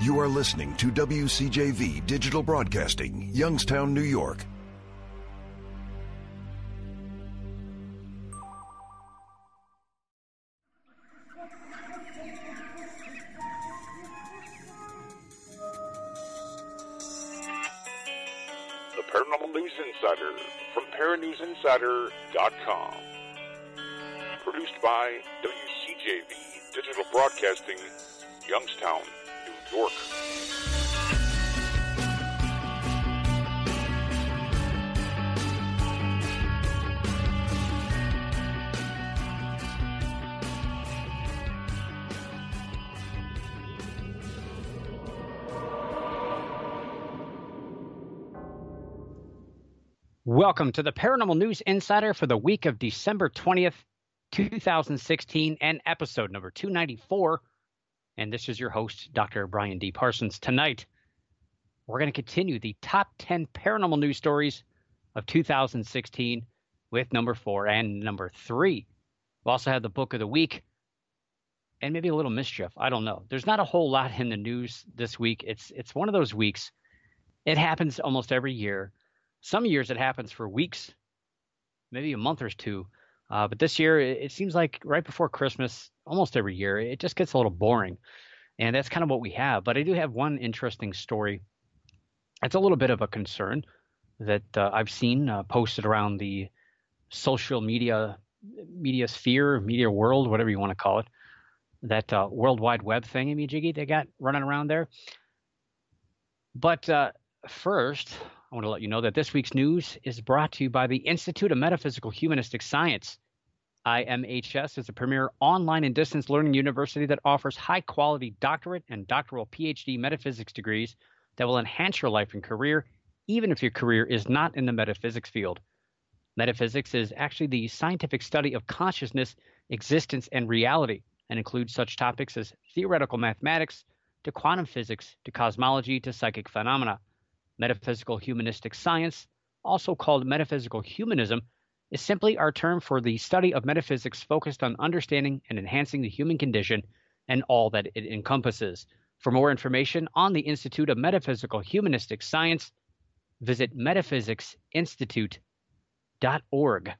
You are listening to WCJV Digital Broadcasting, Youngstown, New York. The Paranormal News Insider from paranewsinsider.com. Produced by WCJV Digital Broadcasting, Youngstown, New York. Welcome to the Paranormal News Insider for the week of December 20th, 2016, and episode number 294. And this is your host, Dr. Brian D. Parsons. Tonight, we're going to continue the top 10 paranormal news stories of 2016 with number 4 and number 3. We also have the book of the week and maybe a little mischief. I don't know. There's not a whole lot in the news this week. It's one of those weeks. It happens almost every year. Some years it happens for weeks, maybe a month or two. But this year, it seems like right before Christmas, almost every year, it just gets a little boring. And that's kind of what we have. But I do have one interesting story. It's a little bit of a concern that I've seen posted around the social media sphere, media world, whatever you want to call it. That World Wide Web thingy-majiggy they got running around there. But first, I want to let you know that this week's news is brought to you by the Institute of Metaphysical Humanistic Science. IMHS is a premier online and distance learning university that offers high-quality doctorate and doctoral PhD metaphysics degrees that will enhance your life and career, even if your career is not in the metaphysics field. Metaphysics is actually the scientific study of consciousness, existence, and reality, and includes such topics as theoretical mathematics, to quantum physics, to cosmology, to psychic phenomena. Metaphysical humanistic science, also called metaphysical humanism, is simply our term for the study of metaphysics focused on understanding and enhancing the human condition and all that it encompasses. For more information on the Institute of Metaphysical Humanistic Science, visit metaphysicsinstitute.org.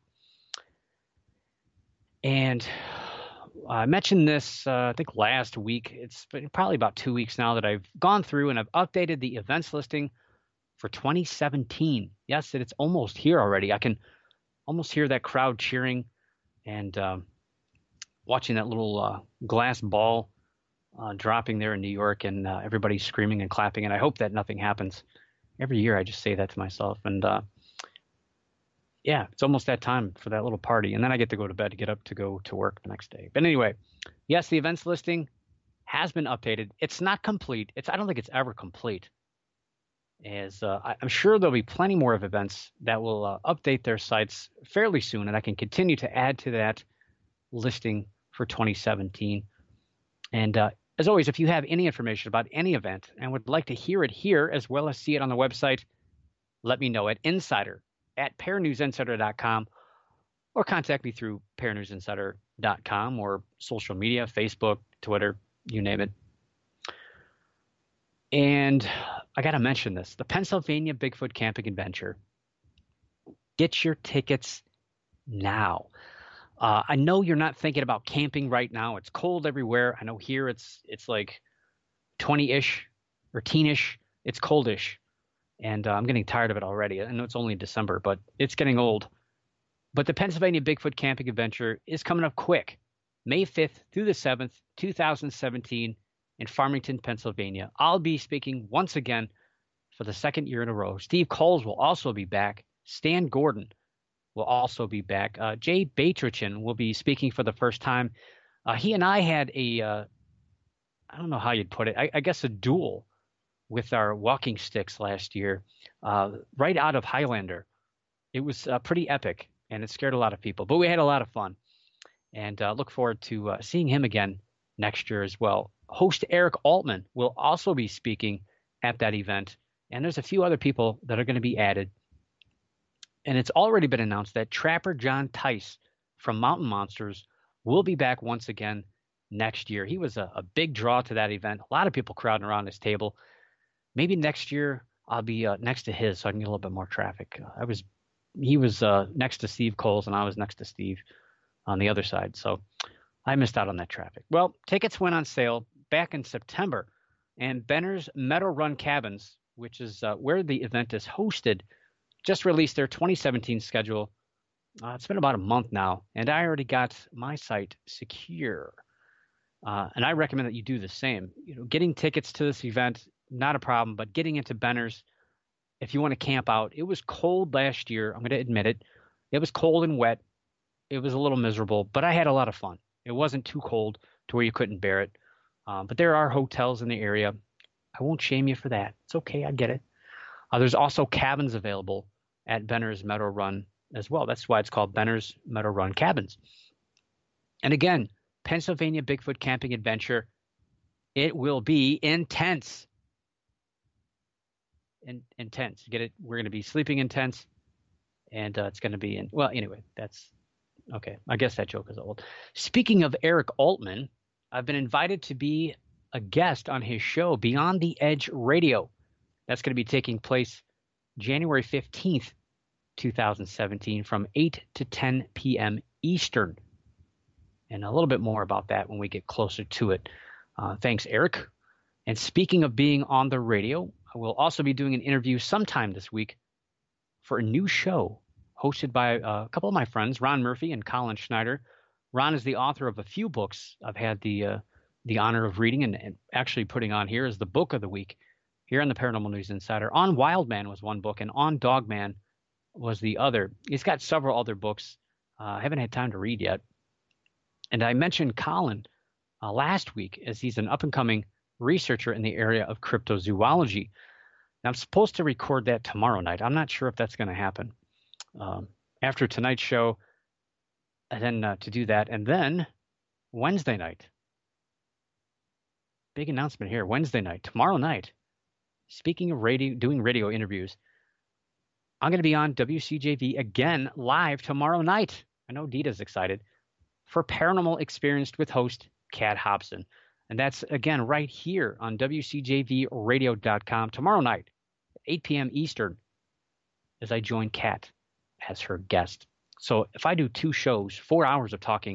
And I mentioned this, I think, last week. It's been probably about 2 weeks now that I've gone through and I've updated the events listing for 2017. Yes, it's almost here already. I can almost hear that crowd cheering and watching that little glass ball dropping there in New York, and everybody screaming and clapping. And I hope that nothing happens. Every year I just say that to myself. And yeah, it's almost that time for that little party. And then I get to go to bed to get up to go to work the next day. But anyway, yes, the events listing has been updated. It's not complete. I don't think it's ever complete. As I'm sure there'll be plenty more of events that will update their sites fairly soon, and I can continue to add to that listing for 2017. And as always, if you have any information about any event and would like to hear it here as well as see it on the website, let me know at insider@paranewsinsider.com, or contact me through paranewsinsider.com or social media, Facebook, Twitter, you name it. And I got to mention this, the Pennsylvania Bigfoot Camping Adventure. Get your tickets now. I know you're not thinking about camping right now. It's cold everywhere. I know here it's like 20-ish or teenish. It's coldish. And I'm getting tired of it already. I know it's only December, but it's getting old. But the Pennsylvania Bigfoot Camping Adventure is coming up quick. May 5th through the 7th, 2017. In Farmington, Pennsylvania. I'll be speaking once again for the second year in a row. Steve Coles will also be back. Stan Gordon will also be back. Jay Batrichin will be speaking for the first time. He and I had I don't know how you'd put it, I guess a duel with our walking sticks last year, right out of Highlander. It was pretty epic, and it scared a lot of people. But we had a lot of fun, and look forward to seeing him again next year as well. Host Eric Altman will also be speaking at that event, and there's a few other people that are going to be added. And it's already been announced that Trapper John Tice from Mountain Monsters will be back once again next year. He was a big draw to that event. A lot of people crowding around his table. Maybe next year I'll be next to his so I can get a little bit more traffic. He was next to Steve Coles, and I was next to Steve on the other side. So I missed out on that traffic. Well, tickets went on sale back in September, and Benner's Meadow Run Cabins, which is where the event is hosted, just released their 2017 schedule. It's been about a month now, and I already got my site secure. And I recommend that you do the same. Getting tickets to this event, not a problem, but getting into Benner's, if you want to camp out, it was cold last year. I'm going to admit it. It was cold and wet. It was a little miserable, but I had a lot of fun. It wasn't too cold to where you couldn't bear it. But there are hotels in the area. I won't shame you for that. It's okay. I get it. There's also cabins available at Benner's Meadow Run as well. That's why it's called Benner's Meadow Run Cabins. And again, Pennsylvania Bigfoot Camping Adventure. It will be intense. Intense. Get it? We're going to be sleeping in tents, and it's going to be well, anyway, that's okay. I guess that joke is old. Speaking of Eric Altman, I've been invited to be a guest on his show, Beyond the Edge Radio. That's going to be taking place January 15th, 2017 from 8 to 10 p.m. Eastern. And a little bit more about that when we get closer to it. Thanks, Eric. And speaking of being on the radio, I will also be doing an interview sometime this week for a new show hosted by a couple of my friends, Ron Murphy and Colin Schneider. Ron is the author of a few books I've had the honor of reading and actually putting on here as the book of the week here on the Paranormal News Insider. On Wildman was one book, and On Dogman was the other. He's got several other books I haven't had time to read yet. And I mentioned Colin last week as he's an up-and-coming researcher in the area of cryptozoology. Now, I'm supposed to record that tomorrow night. I'm not sure if that's going to happen. After tonight's show, and then to do that, and then Wednesday night. Big announcement here. Wednesday night, tomorrow night. Speaking of radio, doing radio interviews, I'm going to be on WCJV again live tomorrow night. I know Dita's excited for Paranormal Experienced with host Kat Hobson. And that's, again, right here on WCJVradio.com tomorrow night, 8 p.m. Eastern, as I join Kat as her guest. So if I do 2 shows, 4 hours of talking,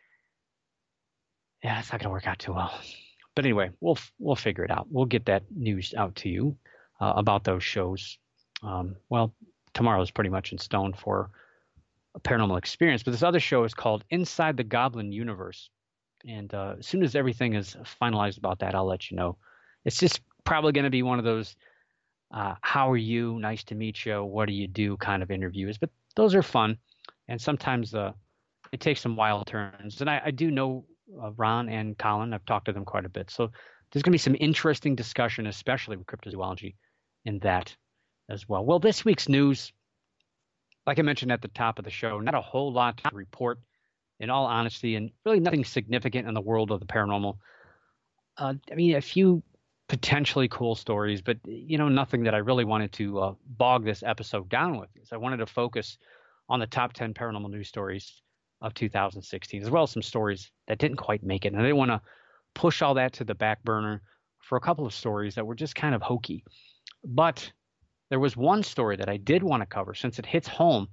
yeah, it's not going to work out too well. But anyway, we'll figure it out. We'll get that news out to you about those shows. Well, tomorrow is pretty much in stone for a Paranormal Experience. But this other show is called Inside the Goblin Universe. And as soon as everything is finalized about that, I'll let you know. It's just probably going to be one of those, how are you? Nice to meet you. What do you do? Kind of interviews. But those are fun. And sometimes it takes some wild turns. And I do know Ron and Colin. I've talked to them quite a bit. So there's going to be some interesting discussion, especially with cryptozoology in that as well. Well, this week's news, like I mentioned at the top of the show, not a whole lot to report, in all honesty, and really nothing significant in the world of the paranormal. I mean, a few potentially cool stories, but, nothing that I really wanted to bog this episode down with. So I wanted to focus on the top 10 paranormal news stories of 2016, as well as some stories that didn't quite make it. And I didn't want to push all that to the back burner for a couple of stories that were just kind of hokey. But there was one story that I did want to cover since it hits home,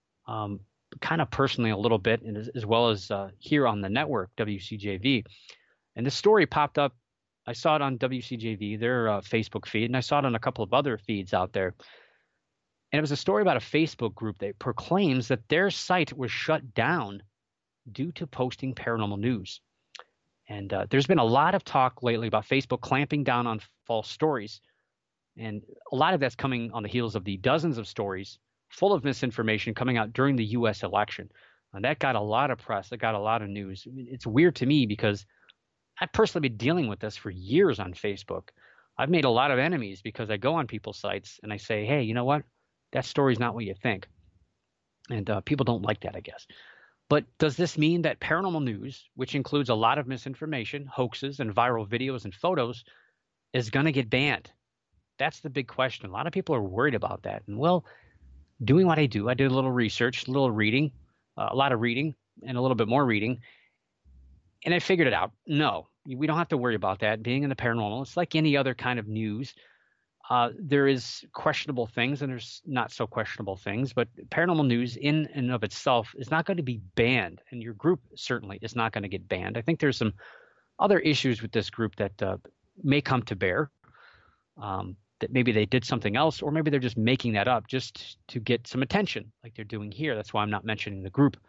kind of personally a little bit, and as well as here on the network, WCJV. And this story popped up. I saw it on WCJV, their Facebook feed, and I saw it on a couple of other feeds out there. And it was a story about a Facebook group that proclaims that their site was shut down due to posting paranormal news. And there's been a lot of talk lately about Facebook clamping down on false stories. And a lot of that's coming on the heels of the dozens of stories full of misinformation coming out during the U.S. election. And that got a lot of press. That got a lot of news. It's weird to me because I've personally been dealing with this for years on Facebook. I've made a lot of enemies because I go on people's sites and I say, hey, you know what? That story's not what you think. And people don't like that, I guess. But does this mean that paranormal news, which includes a lot of misinformation, hoaxes, and viral videos and photos, is going to get banned? That's the big question. A lot of people are worried about that. And well, doing what I do, I did a little research, a little reading, a lot of reading, and a little bit more reading. And I figured it out. No, we don't have to worry about that. Being in the paranormal, it's like any other kind of news. There is questionable things and there's not so questionable things, but paranormal news in and of itself is not going to be banned, and your group certainly is not going to get banned. I think there's some other issues with this group that may come to bear, that maybe they did something else, or maybe they're just making that up just to get some attention like they're doing here. That's why I'm not mentioning the group.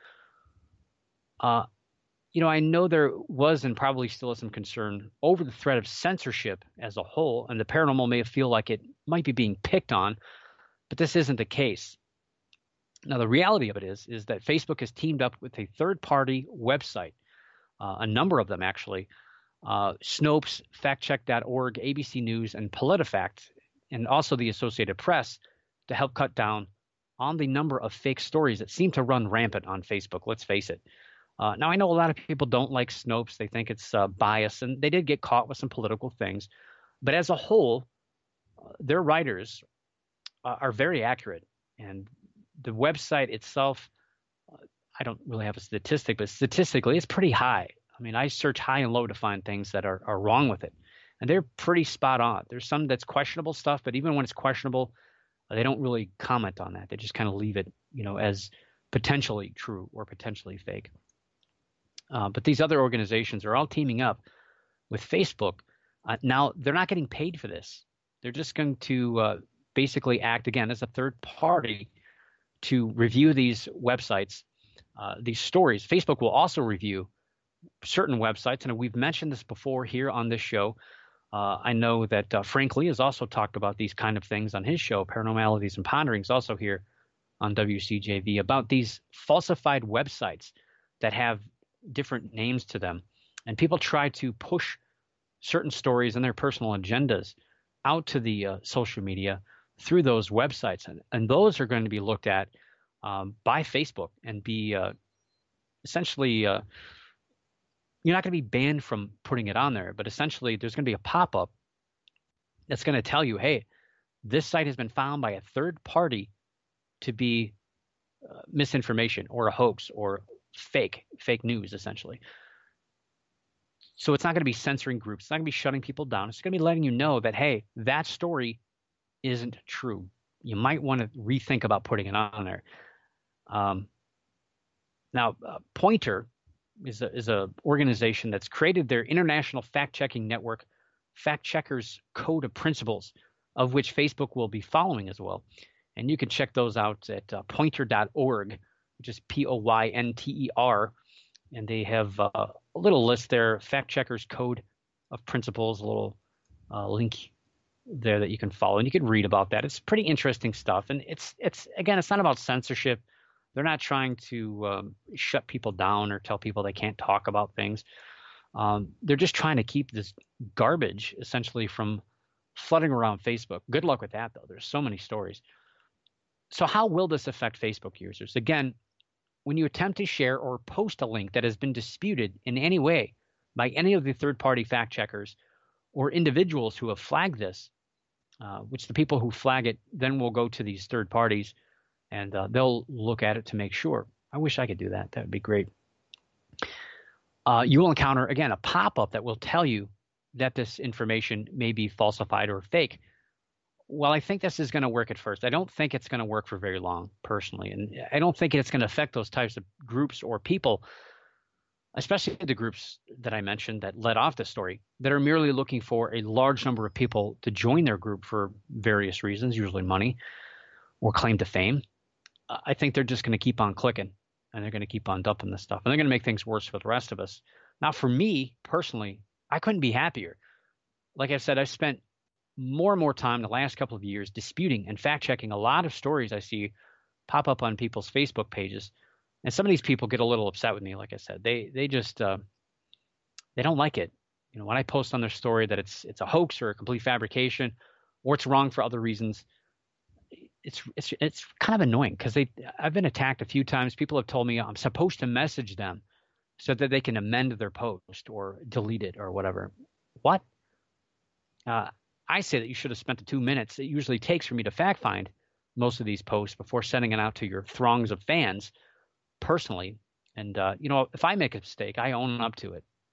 I know there was and probably still is some concern over the threat of censorship as a whole, and the paranormal may feel like it might be being picked on, but this isn't the case. Now, the reality of it is that Facebook has teamed up with a third-party website, a number of them actually, Snopes, FactCheck.org, ABC News, and PolitiFact, and also the Associated Press, to help cut down on the number of fake stories that seem to run rampant on Facebook. Let's face it. Now, I know a lot of people don't like Snopes. They think it's biased, and they did get caught with some political things. But as a whole, their writers are very accurate. And the website itself, I don't really have a statistic, but statistically, it's pretty high. I mean, I search high and low to find things that are wrong with it. And they're pretty spot on. There's some that's questionable stuff, but even when it's questionable, they don't really comment on that. They just kind of leave it, as potentially true or potentially fake. But these other organizations are all teaming up with Facebook. Now, they're not getting paid for this. They're just going to basically act, again, as a third party to review these websites, these stories. Facebook will also review certain websites, and we've mentioned this before here on this show. I know that Frank Lee has also talked about these kind of things on his show, Paranormalities and Ponderings, also here on WCJV, about these falsified websites that have different names to them, and people try to push certain stories and their personal agendas out to the social media through those websites, and those are going to be looked at by Facebook and be essentially you're not going to be banned from putting it on there, but essentially there's going to be a pop-up that's going to tell you, hey, this site has been found by a third party to be misinformation or a hoax or fake news, essentially. So it's not going to be censoring groups. It's not going to be shutting people down. It's going to be letting you know that, hey, that story isn't true. You might want to rethink about putting it on there. Now, Pointer is a organization that's created their international fact-checking network, Fact Checkers Code of Principles, of which Facebook will be following as well. And you can check those out at pointer.org, which is Poynter. And they have a little list there, Fact Checkers Code of Principles, a little link there that you can follow. And you can read about that. It's pretty interesting stuff. And it's again, it's not about censorship. They're not trying to shut people down or tell people they can't talk about things. They're just trying to keep this garbage essentially from flooding around Facebook. Good luck with that, though. There's so many stories. So how will this affect Facebook users? Again, when you attempt to share or post a link that has been disputed in any way by any of the third-party fact checkers or individuals who have flagged this, which the people who flag it then will go to these third parties and they'll look at it to make sure. I wish I could do that. That would be great. You will encounter, again, a pop-up that will tell you that this information may be falsified or fake. Well, I think this is going to work at first. I don't think it's going to work for very long, personally. And I don't think it's going to affect those types of groups or people, especially the groups that I mentioned that led off the story, that are merely looking for a large number of people to join their group for various reasons, usually money or claim to fame. I think they're just going to keep on clicking, and they're going to keep on dumping this stuff. And they're going to make things worse for the rest of us. Now, for me, personally, I couldn't be happier. Like I said, I've spent more and more time the last couple of years disputing and fact-checking a lot of stories I see pop up on people's Facebook pages. And some of these people get a little upset with me, like I said. They just they don't like it. You know, when I post on their story that it's a hoax or a complete fabrication or it's wrong for other reasons, it's kind of annoying because I've been attacked a few times. People have told me I'm supposed to message them so that they can amend their post or delete it or whatever. What? I say that you should have spent the 2 minutes it usually takes for me to fact find most of these posts before sending it out to your throngs of fans personally. And, if I make a mistake, I own up to it.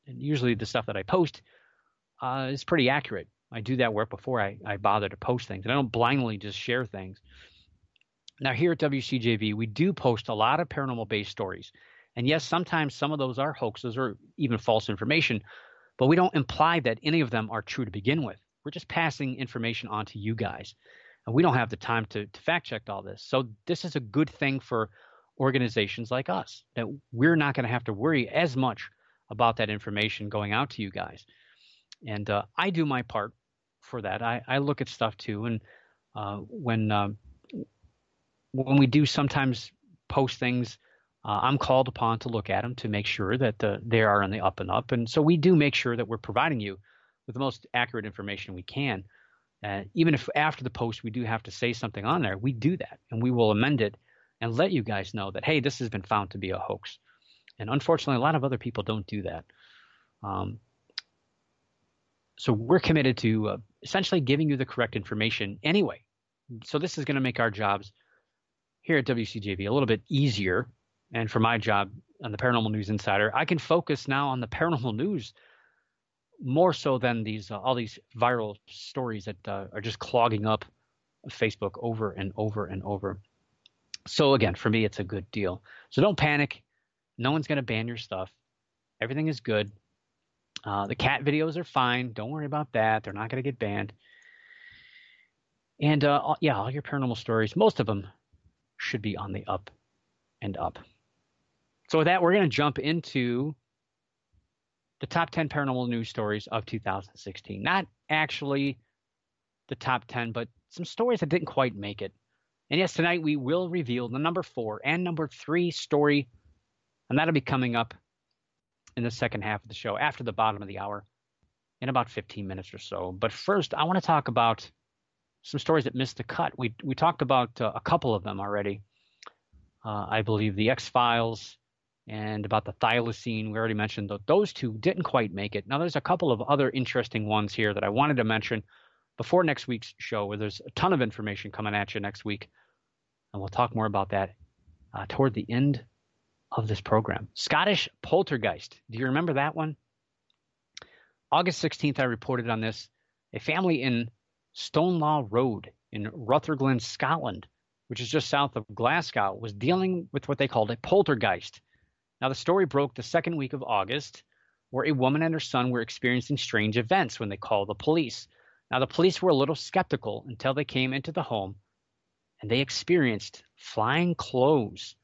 And usually the stuff that I post is pretty accurate. I do that work before I bother to post things. And I don't blindly just share things. Now, here at WCJV, we do post a lot of paranormal-based stories. And yes, sometimes some of those are hoaxes or even false information, but we don't imply that any of them are true to begin with. We're just passing information on to you guys. And we don't have the time to fact check all this. So this is a good thing for organizations like us, that we're not going to have to worry as much about that information going out to you guys. And I do my part for that. I look at stuff too. And when we do sometimes post things, I'm called upon to look at them to make sure that they are on the up and up. And so we do make sure that we're providing you with the most accurate information we can. Even if after the post we do have to say something on there, we do that. And we will amend it and let you guys know that, hey, this has been found to be a hoax. And unfortunately, a lot of other people don't do that. So we're committed to essentially giving you the correct information anyway. So this is going to make our jobs here at WCJV a little bit easier. And for my job on the Paranormal News Insider, I can focus now on the paranormal news more so than all these viral stories that are just clogging up Facebook over and over and over. So again, for me, it's a good deal. So don't panic. No one's going to ban your stuff. Everything is good. The cat videos are fine. Don't worry about that. They're not going to get banned. And all your paranormal stories, most of them should be on the up and up. So with that, we're going to jump into the top 10 paranormal news stories of 2016. Not actually the top 10, but some stories that didn't quite make it. And yes, tonight we will reveal the number 4 and number 3 story, and that'll be coming up in the second half of the show after the bottom of the hour in about 15 minutes or so. But first, I want to talk about some stories that missed the cut. We talked about a couple of them already. I believe the X-Files and about the thylacine. We already mentioned those two didn't quite make it. Now, there's a couple of other interesting ones here that I wanted to mention before next week's show, where there's a ton of information coming at you next week. And we'll talk more about that toward the end of this program. Scottish poltergeist. Do you remember that one? August 16th, I reported on this. A family in Stonelaw Road in Rutherglen, Scotland, which is just south of Glasgow, was dealing with what they called a poltergeist. Now, the story broke the second week of August, where a woman and her son were experiencing strange events when they called the police. Now, the police were a little skeptical until they came into the home, and they experienced flying clothes,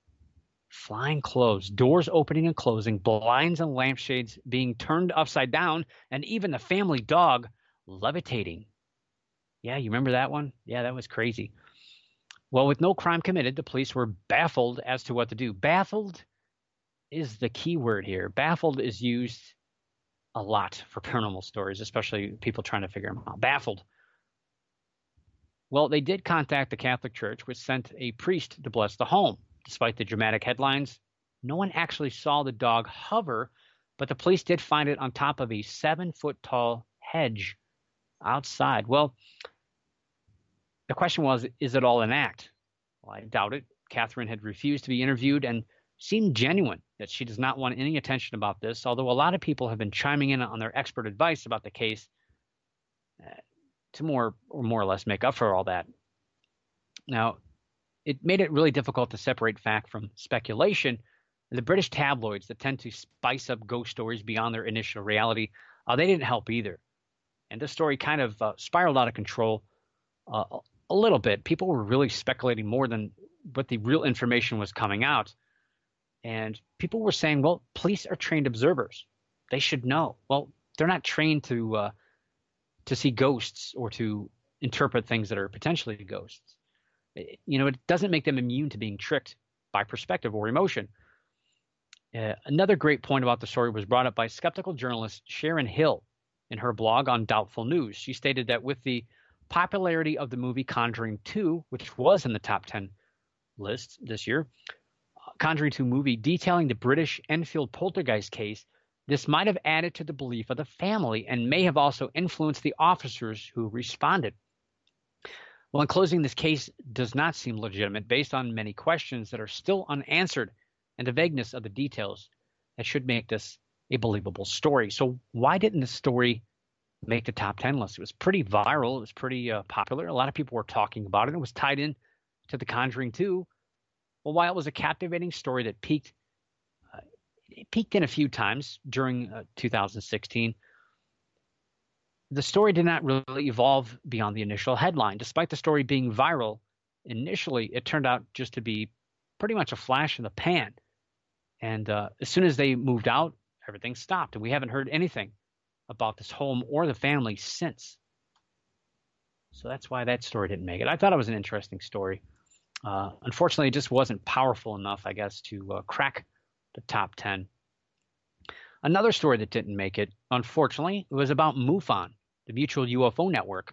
doors opening and closing, blinds and lampshades being turned upside down, and even the family dog levitating. Yeah, you remember that one? Yeah, that was crazy. Well, with no crime committed, the police were baffled as to what to do. Baffled is the key word here. Baffled is used a lot for paranormal stories, especially people trying to figure them out. Baffled. Well, they did contact the Catholic Church, which sent a priest to bless the home. Despite the dramatic headlines, no one actually saw the dog hover, but the police did find it on top of a 7-foot-tall hedge outside. Well, the question was, is it all an act? Well, I doubt it. Catherine had refused to be interviewed and seemed genuine that she does not want any attention about this, although a lot of people have been chiming in on their expert advice about the case to more or less make up for all that. Now, it made it really difficult to separate fact from speculation. The British tabloids that tend to spice up ghost stories beyond their initial reality, they didn't help either. And this story kind of spiraled out of control a little bit. People were really speculating more than what the real information was coming out. And people were saying, well, police are trained observers. They should know. Well, they're not trained to see ghosts or to interpret things that are potentially ghosts. It doesn't make them immune to being tricked by perspective or emotion. Another great point about the story was brought up by skeptical journalist Sharon Hill in her blog on Doubtful News. She stated that with the popularity of the movie Conjuring 2, which was in the top 10 list this year, Conjuring 2 movie detailing the British Enfield poltergeist case, this might have added to the belief of the family and may have also influenced the officers who responded. Well, in closing, this case does not seem legitimate based on many questions that are still unanswered and the vagueness of the details that should make this a believable story. So why didn't this story make the top 10 list? It was pretty viral. It was pretty popular. A lot of people were talking about it. It was tied in to The Conjuring 2. Well, while it was a captivating story that peaked in a few times during 2016, the story did not really evolve beyond the initial headline. Despite the story being viral, initially it turned out just to be pretty much a flash in the pan. And as soon as they moved out, everything stopped. And we haven't heard anything about this home or the family since. So that's why that story didn't make it. I thought it was an interesting story. Unfortunately, it just wasn't powerful enough, I guess, to crack the top 10. Another story that didn't make it, unfortunately, was about MUFON, the Mutual UFO Network.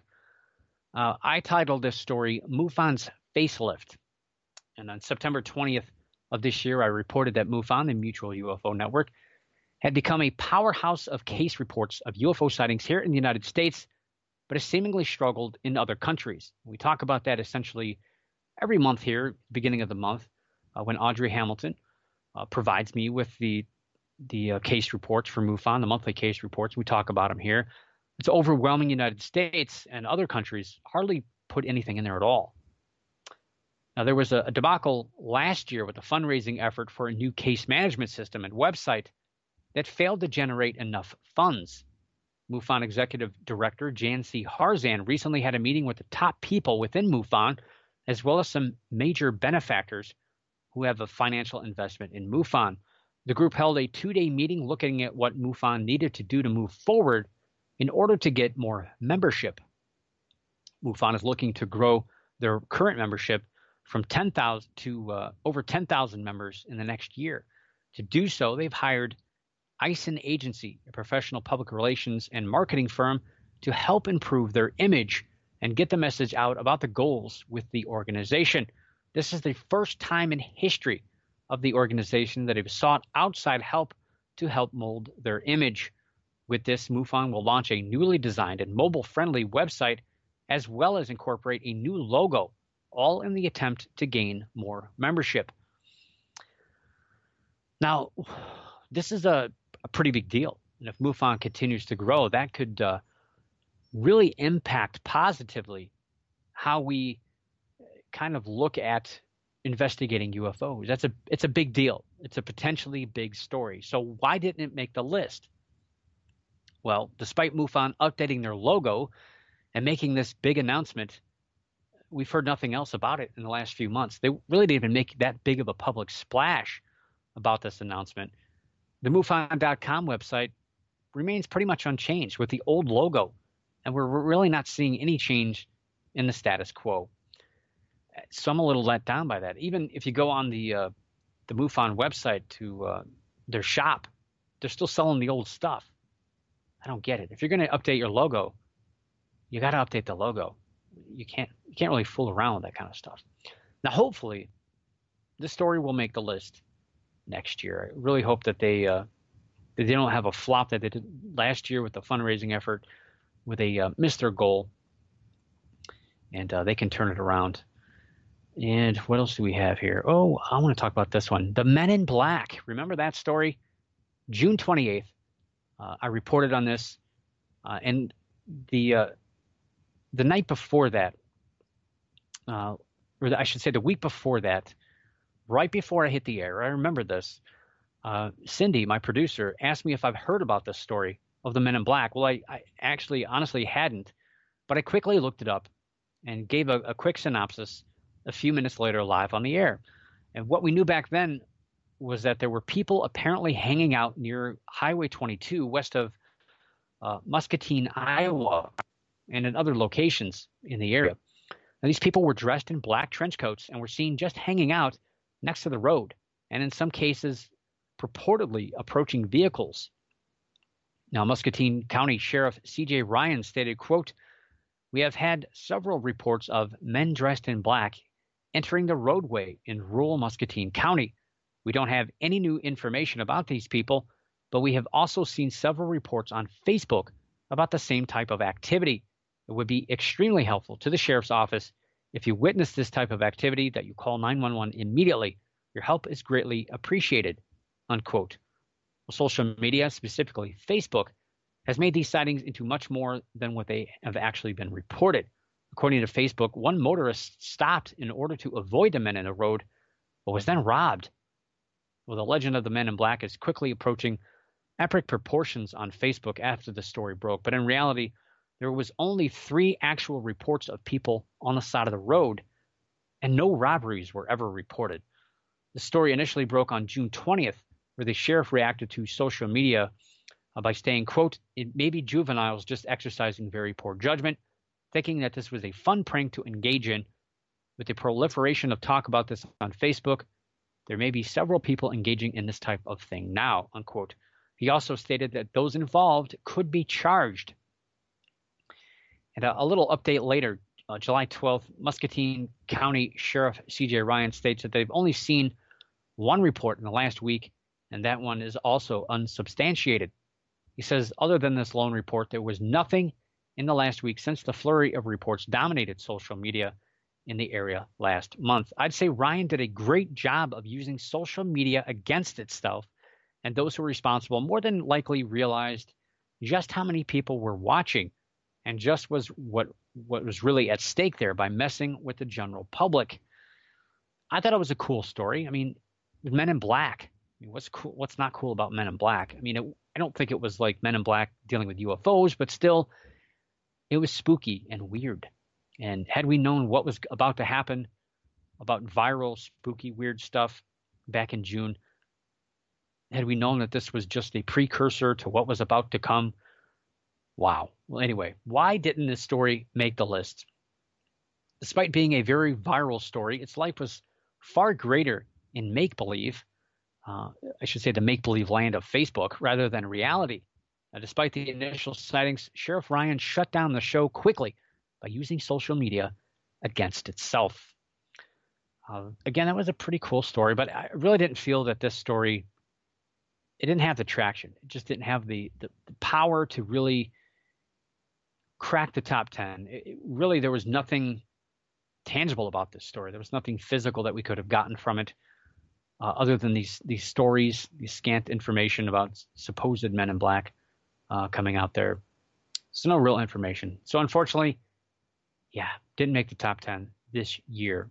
I titled this story MUFON's Facelift. And on September 20th of this year, I reported that MUFON, the Mutual UFO Network, had become a powerhouse of case reports of UFO sightings here in the United States, but has seemingly struggled in other countries. We talk about that essentially every month here, beginning of the month, when Audrey Hamilton provides me with the case reports for MUFON, the monthly case reports. We talk about them here. It's overwhelming United States, and other countries hardly put anything in there at all. Now, there was a debacle last year with a fundraising effort for a new case management system and website that failed to generate enough funds. MUFON Executive Director Jan C. Harzan recently had a meeting with the top people within MUFON, as well as some major benefactors who have a financial investment in MUFON. The group held a 2-day meeting looking at what MUFON needed to do to move forward in order to get more membership. MUFON is looking to grow their current membership from 10,000 to over 10,000 members in the next year. To do so, they've hired Eisen Agency, a professional public relations and marketing firm, to help improve their image and get the message out about the goals with the organization. This is the first time in history of the organization that have sought outside help to help mold their image. With this, MUFON will launch a newly designed and mobile-friendly website, as well as incorporate a new logo, all in the attempt to gain more membership. Now, this is a pretty big deal. And if MUFON continues to grow, that could really impact positively how we kind of look at investigating UFOs. It's a big deal. It's a potentially big story. So why didn't it make the list? Well, despite MUFON updating their logo and making this big announcement, we've heard nothing else about it in the last few months. They really didn't even make that big of a public splash about this announcement. The MUFON.com website remains pretty much unchanged with the old logo, and we're really not seeing any change in the status quo. So I'm a little let down by that. Even if you go on the MUFON website to their shop, they're still selling the old stuff. I don't get it. If you're going to update your logo, you got to update the logo. You can't really fool around with that kind of stuff. Now, hopefully, this story will make the list next year. I really hope that they don't have a flop that they did last year with the fundraising effort, where they missed their goal, and they can turn it around. And what else do we have here? Oh, I want to talk about this one. The Men in Black. Remember that story? June 28th. I reported on this, and the night before that, or I should say the week before that, right before I hit the air, I remember this. Cindy, my producer, asked me if I've heard about this story of the Men in Black. Well, I actually honestly hadn't, but I quickly looked it up and gave a quick synopsis a few minutes later live on the air. And what we knew back then was that there were people apparently hanging out near Highway 22 west of Muscatine, Iowa, and in other locations in the area. And these people were dressed in black trench coats and were seen just hanging out next to the road, and in some cases purportedly approaching vehicles. Now, Muscatine County Sheriff C.J. Ryan stated, quote, "We have had several reports of men dressed in black entering the roadway in rural Muscatine County. We don't have any new information about these people, but we have also seen several reports on Facebook about the same type of activity. It would be extremely helpful to the sheriff's office if you witness this type of activity that you call 911 immediately. Your help is greatly appreciated," unquote. Well, social media, specifically Facebook, has made these sightings into much more than what they have actually been reported. According to Facebook, one motorist stopped in order to avoid the men in the road, but was then robbed. Well, the legend of the Men in Black is quickly approaching epic proportions on Facebook after the story broke, but in reality, there was only 3 actual reports of people on the side of the road, and no robberies were ever reported. The story initially broke on June 20th, where the sheriff reacted to social media by saying, quote, "It may be juveniles just exercising very poor judgment, thinking that this was a fun prank to engage in. With the proliferation of talk about this on Facebook, there may be several people engaging in this type of thing now," unquote. He also stated that those involved could be charged. And a little update later, July 12th, Muscatine County Sheriff C.J. Ryan states that they've only seen one report in the last week, and that one is also unsubstantiated. He says, other than this lone report, there was nothing in the last week since the flurry of reports dominated social media in the area last month. I'd say Ryan did a great job of using social media against itself, and those who were responsible more than likely realized just how many people were watching and just what was really at stake there by messing with the general public. I thought it was a cool story. I mean, Men in Black. I mean, what's cool? What's not cool about Men in Black? I mean, I don't think it was like Men in Black dealing with UFOs, but still, it was spooky and weird. And had we known what was about to happen about viral, spooky, weird stuff back in June, had we known that this was just a precursor to what was about to come, wow. Well, anyway, why didn't this story make the list? Despite being a very viral story, its life was far greater in make-believe, I should say the make-believe land of Facebook, rather than reality. Now, despite the initial sightings, Sheriff Ryan shut down the show quickly by using social media against itself. Again, that was a pretty cool story, but I really didn't feel that this story, it didn't have the traction. It just didn't have the power to really crack the top 10. Really, there was nothing tangible about this story. There was nothing physical that we could have gotten from it other than these stories, these scant information about supposed Men in Black coming out there. So no real information. So unfortunately, yeah, didn't make the top 10 this year.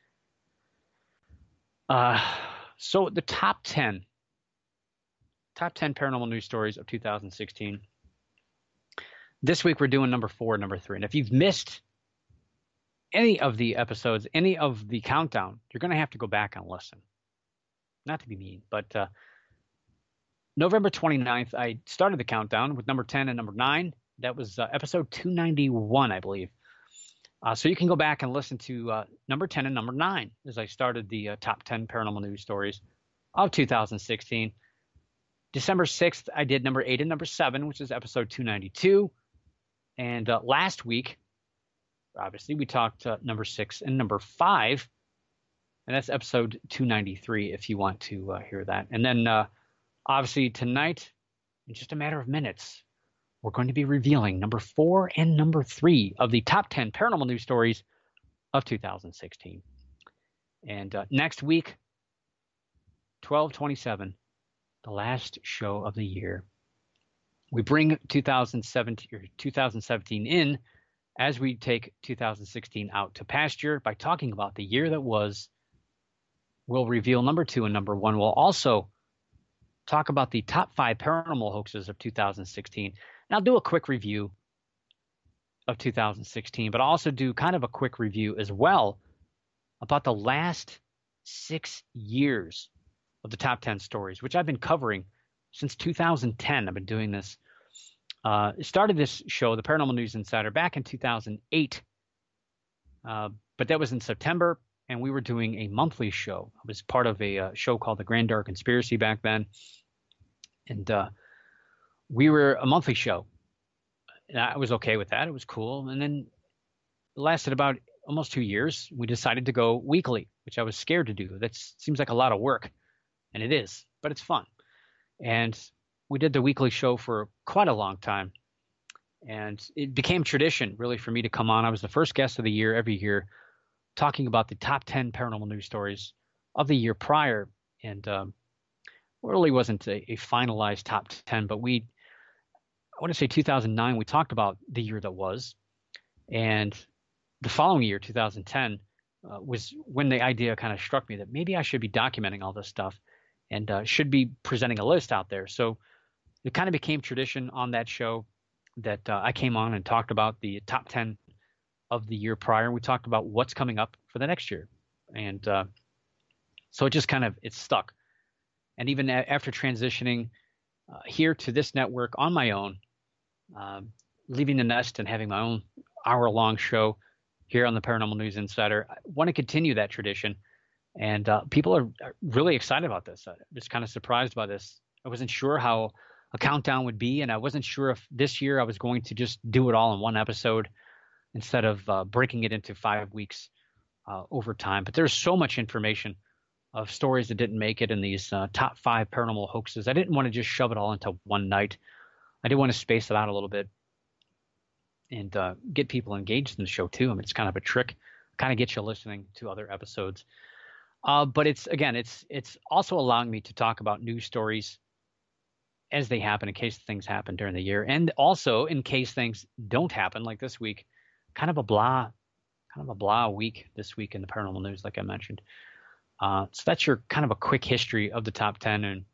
So the top 10 paranormal news stories of 2016. This week we're doing number 4 and number 3. And if you've missed any of the episodes, any of the countdown, you're going to have to go back and listen. Not to be mean, but November 29th, I started the countdown with number 10 and number 9. That was episode 291, I believe. So you can go back and listen to number 10 and number 9 as I started the top 10 paranormal news stories of 2016. December 6th, I did number 8 and number 7, which is episode 292. And last week, obviously, we talked number 6 and number 5. And that's episode 293 if you want to hear that. And then, obviously, tonight, in just a matter of minutes, we're going to be revealing number 4 and number 3 of the top 10 paranormal news stories of 2016. And next week, 12/27, the last show of the year, we bring 2017 in as we take 2016 out to pasture by talking about the year that was. We'll reveal number 2 and number 1. We'll also talk about the top 5 paranormal hoaxes of 2016. And I'll do a quick review of 2016, but I'll also do kind of a quick review as well about the last 6 years of the top 10 stories, which I've been covering since 2010. I've been doing this. Started this show, the Paranormal News Insider, back in 2008, but that was in September. And we were doing a monthly show. I was part of a show called The Grand Dark Conspiracy back then. And we were a monthly show. And I was okay with that. It was cool. And then it lasted about almost 2 years. We decided to go weekly, which I was scared to do. That seems like a lot of work. And it is, but it's fun. And we did the weekly show for quite a long time. And it became tradition, really, for me to come on. I was the first guest of the year every year, talking about the top 10 paranormal news stories of the year prior. And really wasn't a finalized top 10, but I want to say 2009, we talked about the year that was. And the following year, 2010, was when the idea kind of struck me that maybe I should be documenting all this stuff and should be presenting a list out there. So it kind of became tradition on that show that I came on and talked about the top 10 of the year prior. We talked about what's coming up for the next year. And so it just it stuck. And even after transitioning here to this network on my own, leaving the nest and having my own hour-long show here on the Paranormal News Insider, I want to continue that tradition. And people are really excited about this. I'm just kind of surprised by this. I wasn't sure how a countdown would be, and I wasn't sure if this year I was going to just do it all in one episode instead of breaking it into 5 weeks over time. But there's so much information of stories that didn't make it in these top 5 paranormal hoaxes. I didn't want to just shove it all into one night. I did want to space it out a little bit and get people engaged in the show too. I mean, it's kind of a trick, kind of get you listening to other episodes. But it's also allowing me to talk about news stories as they happen, in case things happen during the year, and also in case things don't happen, like this week. Kind of a blah week this week in the paranormal news, like I mentioned. So that's your kind of a quick history of the top 10, and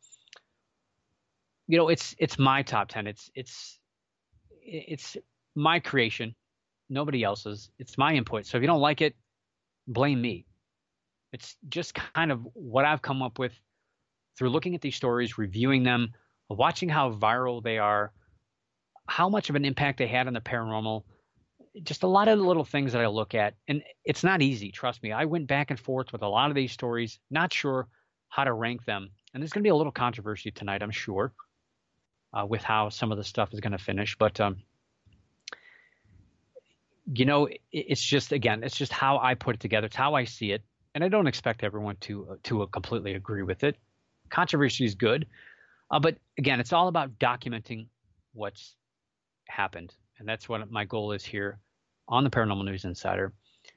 it's my top 10. It's my creation, nobody else's. It's my input. So if you don't like it, blame me. It's just kind of what I've come up with through looking at these stories, reviewing them, watching how viral they are, how much of an impact they had on the paranormal. Just a lot of the little things that I look at. And it's not easy, trust me. I went back and forth with a lot of these stories, not sure how to rank them. And there's going to be a little controversy tonight, I'm sure, with how some of the stuff is going to finish. But, it's just how I put it together. It's how I see it. And I don't expect everyone to completely agree with it. Controversy is good. But again, it's all about documenting what's happened. And that's what my goal is here on the Paranormal News Insider.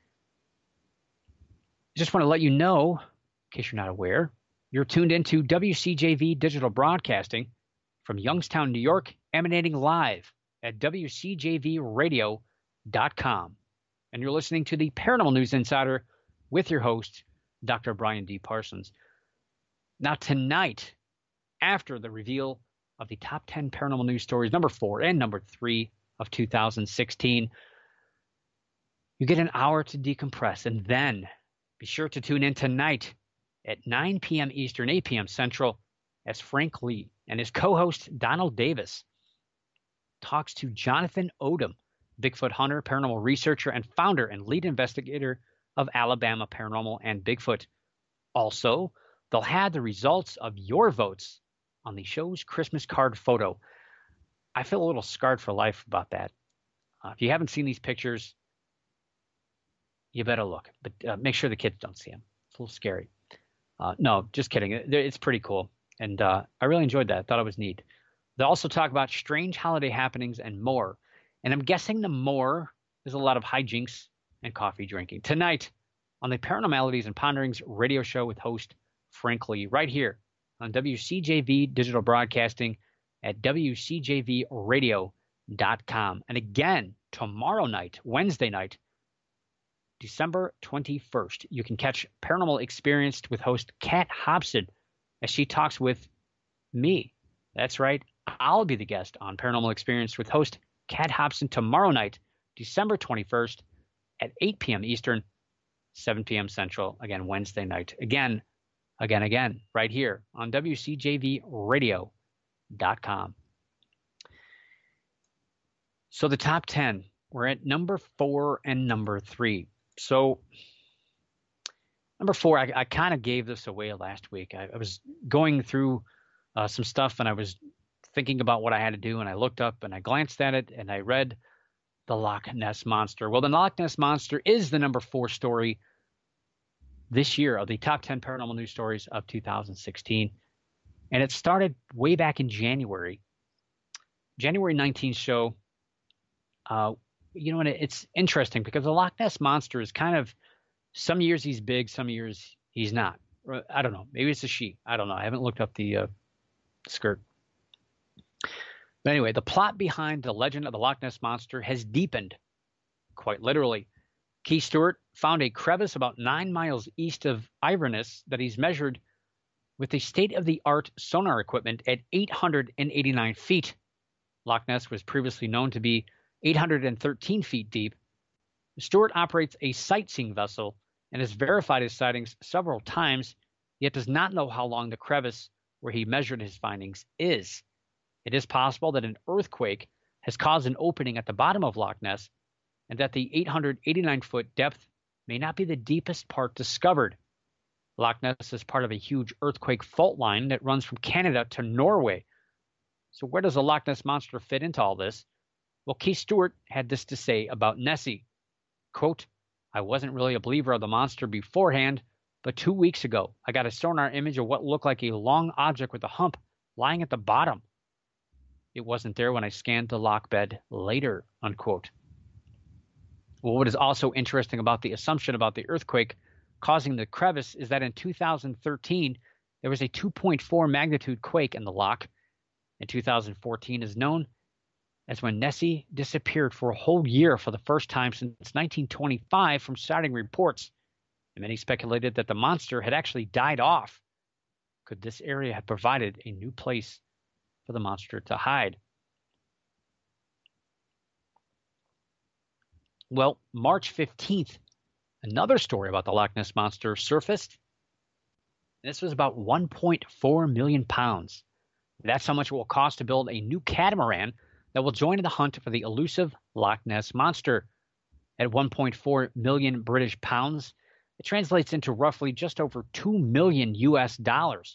Just want to let you know, in case you're not aware, you're tuned into WCJV Digital Broadcasting from Youngstown, New York, emanating live at WCJVradio.com. And you're listening to the Paranormal News Insider with your host, Dr. Brian D. Parsons. Now tonight, after the reveal of the top 10 paranormal news stories, number 4 and number 3 of 2016, you get an hour to decompress. And then be sure to tune in tonight at 9 p.m. Eastern, 8 p.m. Central, as Frank Lee and his co-host Donald Davis talks to Jonathan Odom, Bigfoot hunter, paranormal researcher, and founder and lead investigator of Alabama Paranormal and Bigfoot. Also, they'll have the results of your votes on the show's Christmas card photo. I feel a little scarred for life about that. If you haven't seen these pictures, you better look. But make sure the kids don't see them. It's a little scary. No, just kidding. It's pretty cool. And I really enjoyed that. I thought it was neat. They'll also talk about strange holiday happenings and more. And I'm guessing the more is a lot of hijinks and coffee drinking. Tonight on the Paranormalities and Ponderings radio show with host Frank Lee, right here on WCJV Digital Broadcasting at WCJVradio.com. And again, tomorrow night, Wednesday night, December 21st, you can catch Paranormal Experienced with host Kat Hobson as she talks with me. That's right. I'll be the guest on Paranormal Experienced with host Kat Hobson tomorrow night, December 21st at 8 p.m. Eastern, 7 p.m. Central. Again, Wednesday night. Again, right here on WCJVradio.com. So the top 10, we're at number 4 and number 3. So number 4, I kind of gave this away last week. I was going through some stuff and I was thinking about what I had to do, and I looked up and I glanced at it and I read the Loch Ness Monster. Well, the Loch Ness Monster is the number 4 story this year of the top 10 paranormal news stories of 2016. And it started way back in January 19th show. And it's interesting because the Loch Ness Monster is kind of, some years he's big, some years he's not. I don't know. Maybe it's a she. I don't know. I haven't looked up the skirt. But anyway, the plot behind the legend of the Loch Ness Monster has deepened, quite literally. Keith Stewart found a crevice about 9 miles east of Inverness that he's measured with the state-of-the-art sonar equipment at 889 feet. Loch Ness was previously known to be 813 feet deep. Stewart operates a sightseeing vessel and has verified his sightings several times, yet does not know how long the crevice where he measured his findings is. It is possible that an earthquake has caused an opening at the bottom of Loch Ness, and that the 889-foot depth may not be the deepest part discovered. Loch Ness is part of a huge earthquake fault line that runs from Canada to Norway. So where does the Loch Ness Monster fit into all this? Well, Keith Stewart had this to say about Nessie. Quote, I wasn't really a believer of the monster beforehand, but 2 weeks ago, I got a sonar image of what looked like a long object with a hump lying at the bottom. It wasn't there when I scanned the loch bed later, unquote. Well, what is also interesting about the assumption about the earthquake causing the crevice is that in 2013, there was a 2.4 magnitude quake in the loch. And 2014 is known as when Nessie disappeared for a whole year for the first time since 1925 from sighting reports. And many speculated that the monster had actually died off. Could this area have provided a new place for the monster to hide? Well, March 15th, another story about the Loch Ness Monster surfaced. This was about 1.4 million pounds. That's how much it will cost to build a new catamaran that will join in the hunt for the elusive Loch Ness Monster. At 1.4 million British pounds, it translates into roughly just over $2 million US. $2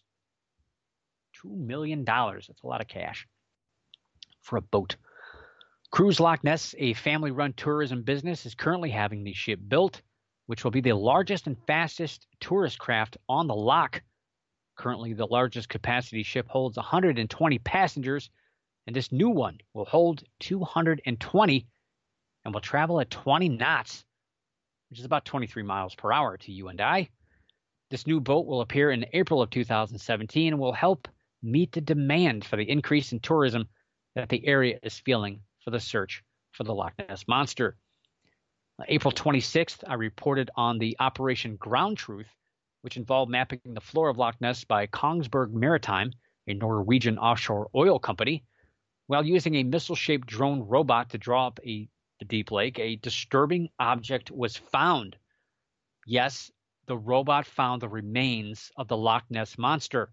million. That's a lot of cash for a boat. Cruise Loch Ness, a family-run tourism business, is currently having the ship built, which will be the largest and fastest tourist craft on the loch. Currently, the largest capacity ship holds 120 passengers, and this new one will hold 220 and will travel at 20 knots, which is about 23 miles per hour to you and I. This new boat will appear in April of 2017 and will help meet the demand for the increase in tourism that the area is feeling for the search for the Loch Ness Monster. April 26th, I reported on the Operation Ground Truth, which involved mapping the floor of Loch Ness by Kongsberg Maritime, a Norwegian offshore oil company. While using a missile-shaped drone robot to draw up the deep lake, a disturbing object was found. Yes, the robot found the remains of the Loch Ness Monster.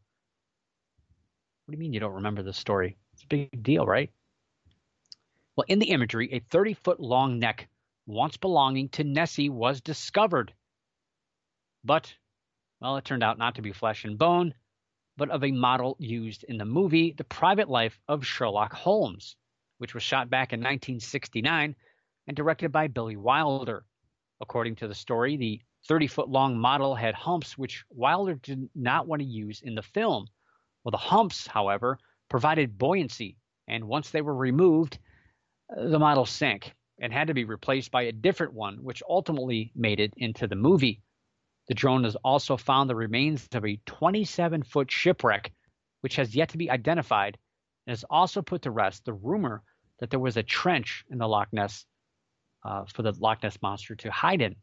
What do you mean you don't remember this story? It's a big deal, right? Well, in the imagery, a 30-foot long neck once belonging to Nessie was discovered. But, well, it turned out not to be flesh and bone, but of a model used in the movie The Private Life of Sherlock Holmes, which was shot back in 1969 and directed by Billy Wilder. According to the story, the 30-foot long model had humps which Wilder did not want to use in the film. Well, the humps, however, provided buoyancy, and once they were removed, the model sank and had to be replaced by a different one, which ultimately made it into the movie. The drone has also found the remains of a 27-foot shipwreck, which has yet to be identified, and has also put to rest the rumor that there was a trench in the Loch Ness for the Loch Ness Monster to hide in.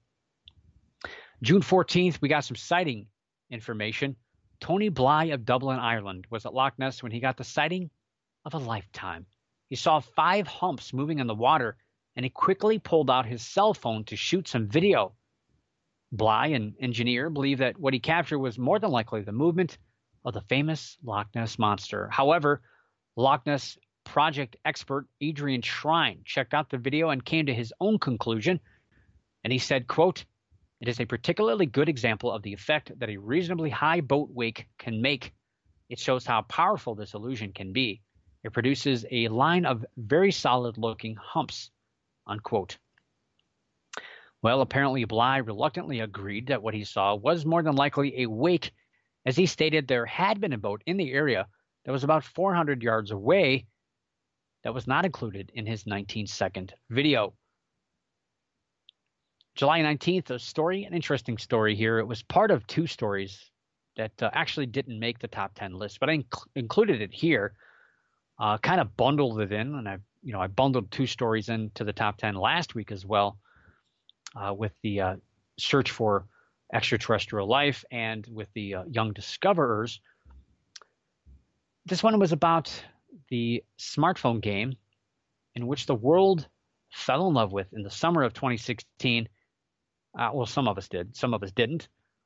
June 14th, we got some sighting information. Tony Bly of Dublin, Ireland, was at Loch Ness when he got the sighting of a lifetime. He saw 5 humps moving in the water, and he quickly pulled out his cell phone to shoot some video. Bly, an engineer, believed that what he captured was more than likely the movement of the famous Loch Ness Monster. However, Loch Ness project expert Adrian Shrine checked out the video and came to his own conclusion, and he said, quote, "It is a particularly good example of the effect that a reasonably high boat wake can make. It shows how powerful this illusion can be. It produces a line of very solid-looking humps," unquote. Well, apparently Bly reluctantly agreed that what he saw was more than likely a wake, as he stated there had been a boat in the area that was about 400 yards away that was not included in his 19-second video. July 19th, an interesting story here. It was part of 2 stories that actually didn't make the top 10 list, but I included it here, kind of bundled it in, and I bundled two stories into the top 10 last week as well, with the search for extraterrestrial life and with the young discoverers. This one was about the smartphone game in which the world fell in love with in the summer of 2016. Well, some of us did, some of us didn't.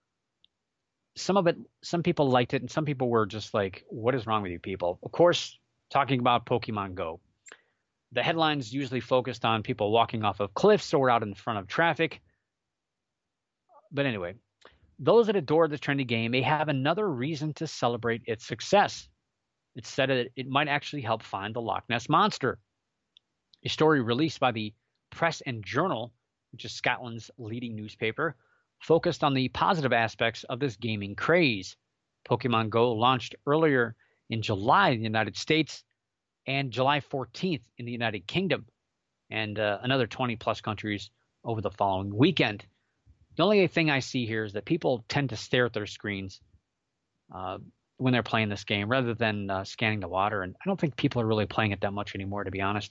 Some people liked it, and some people were just like, what is wrong with you people? Of course, talking about Pokemon Go. The headlines usually focused on people walking off of cliffs or out in front of traffic. But anyway, those that adore the trendy game may have another reason to celebrate its success. It's said that it might actually help find the Loch Ness Monster. A story released by the Press and Journal, which is Scotland's leading newspaper, focused on the positive aspects of this gaming craze. Pokemon Go launched earlier in July in the United States and July 14th in the United Kingdom, and another 20-plus countries over the following weekend. The only thing I see here is that people tend to stare at their screens when they're playing this game rather than scanning the water, and I don't think people are really playing it that much anymore, to be honest.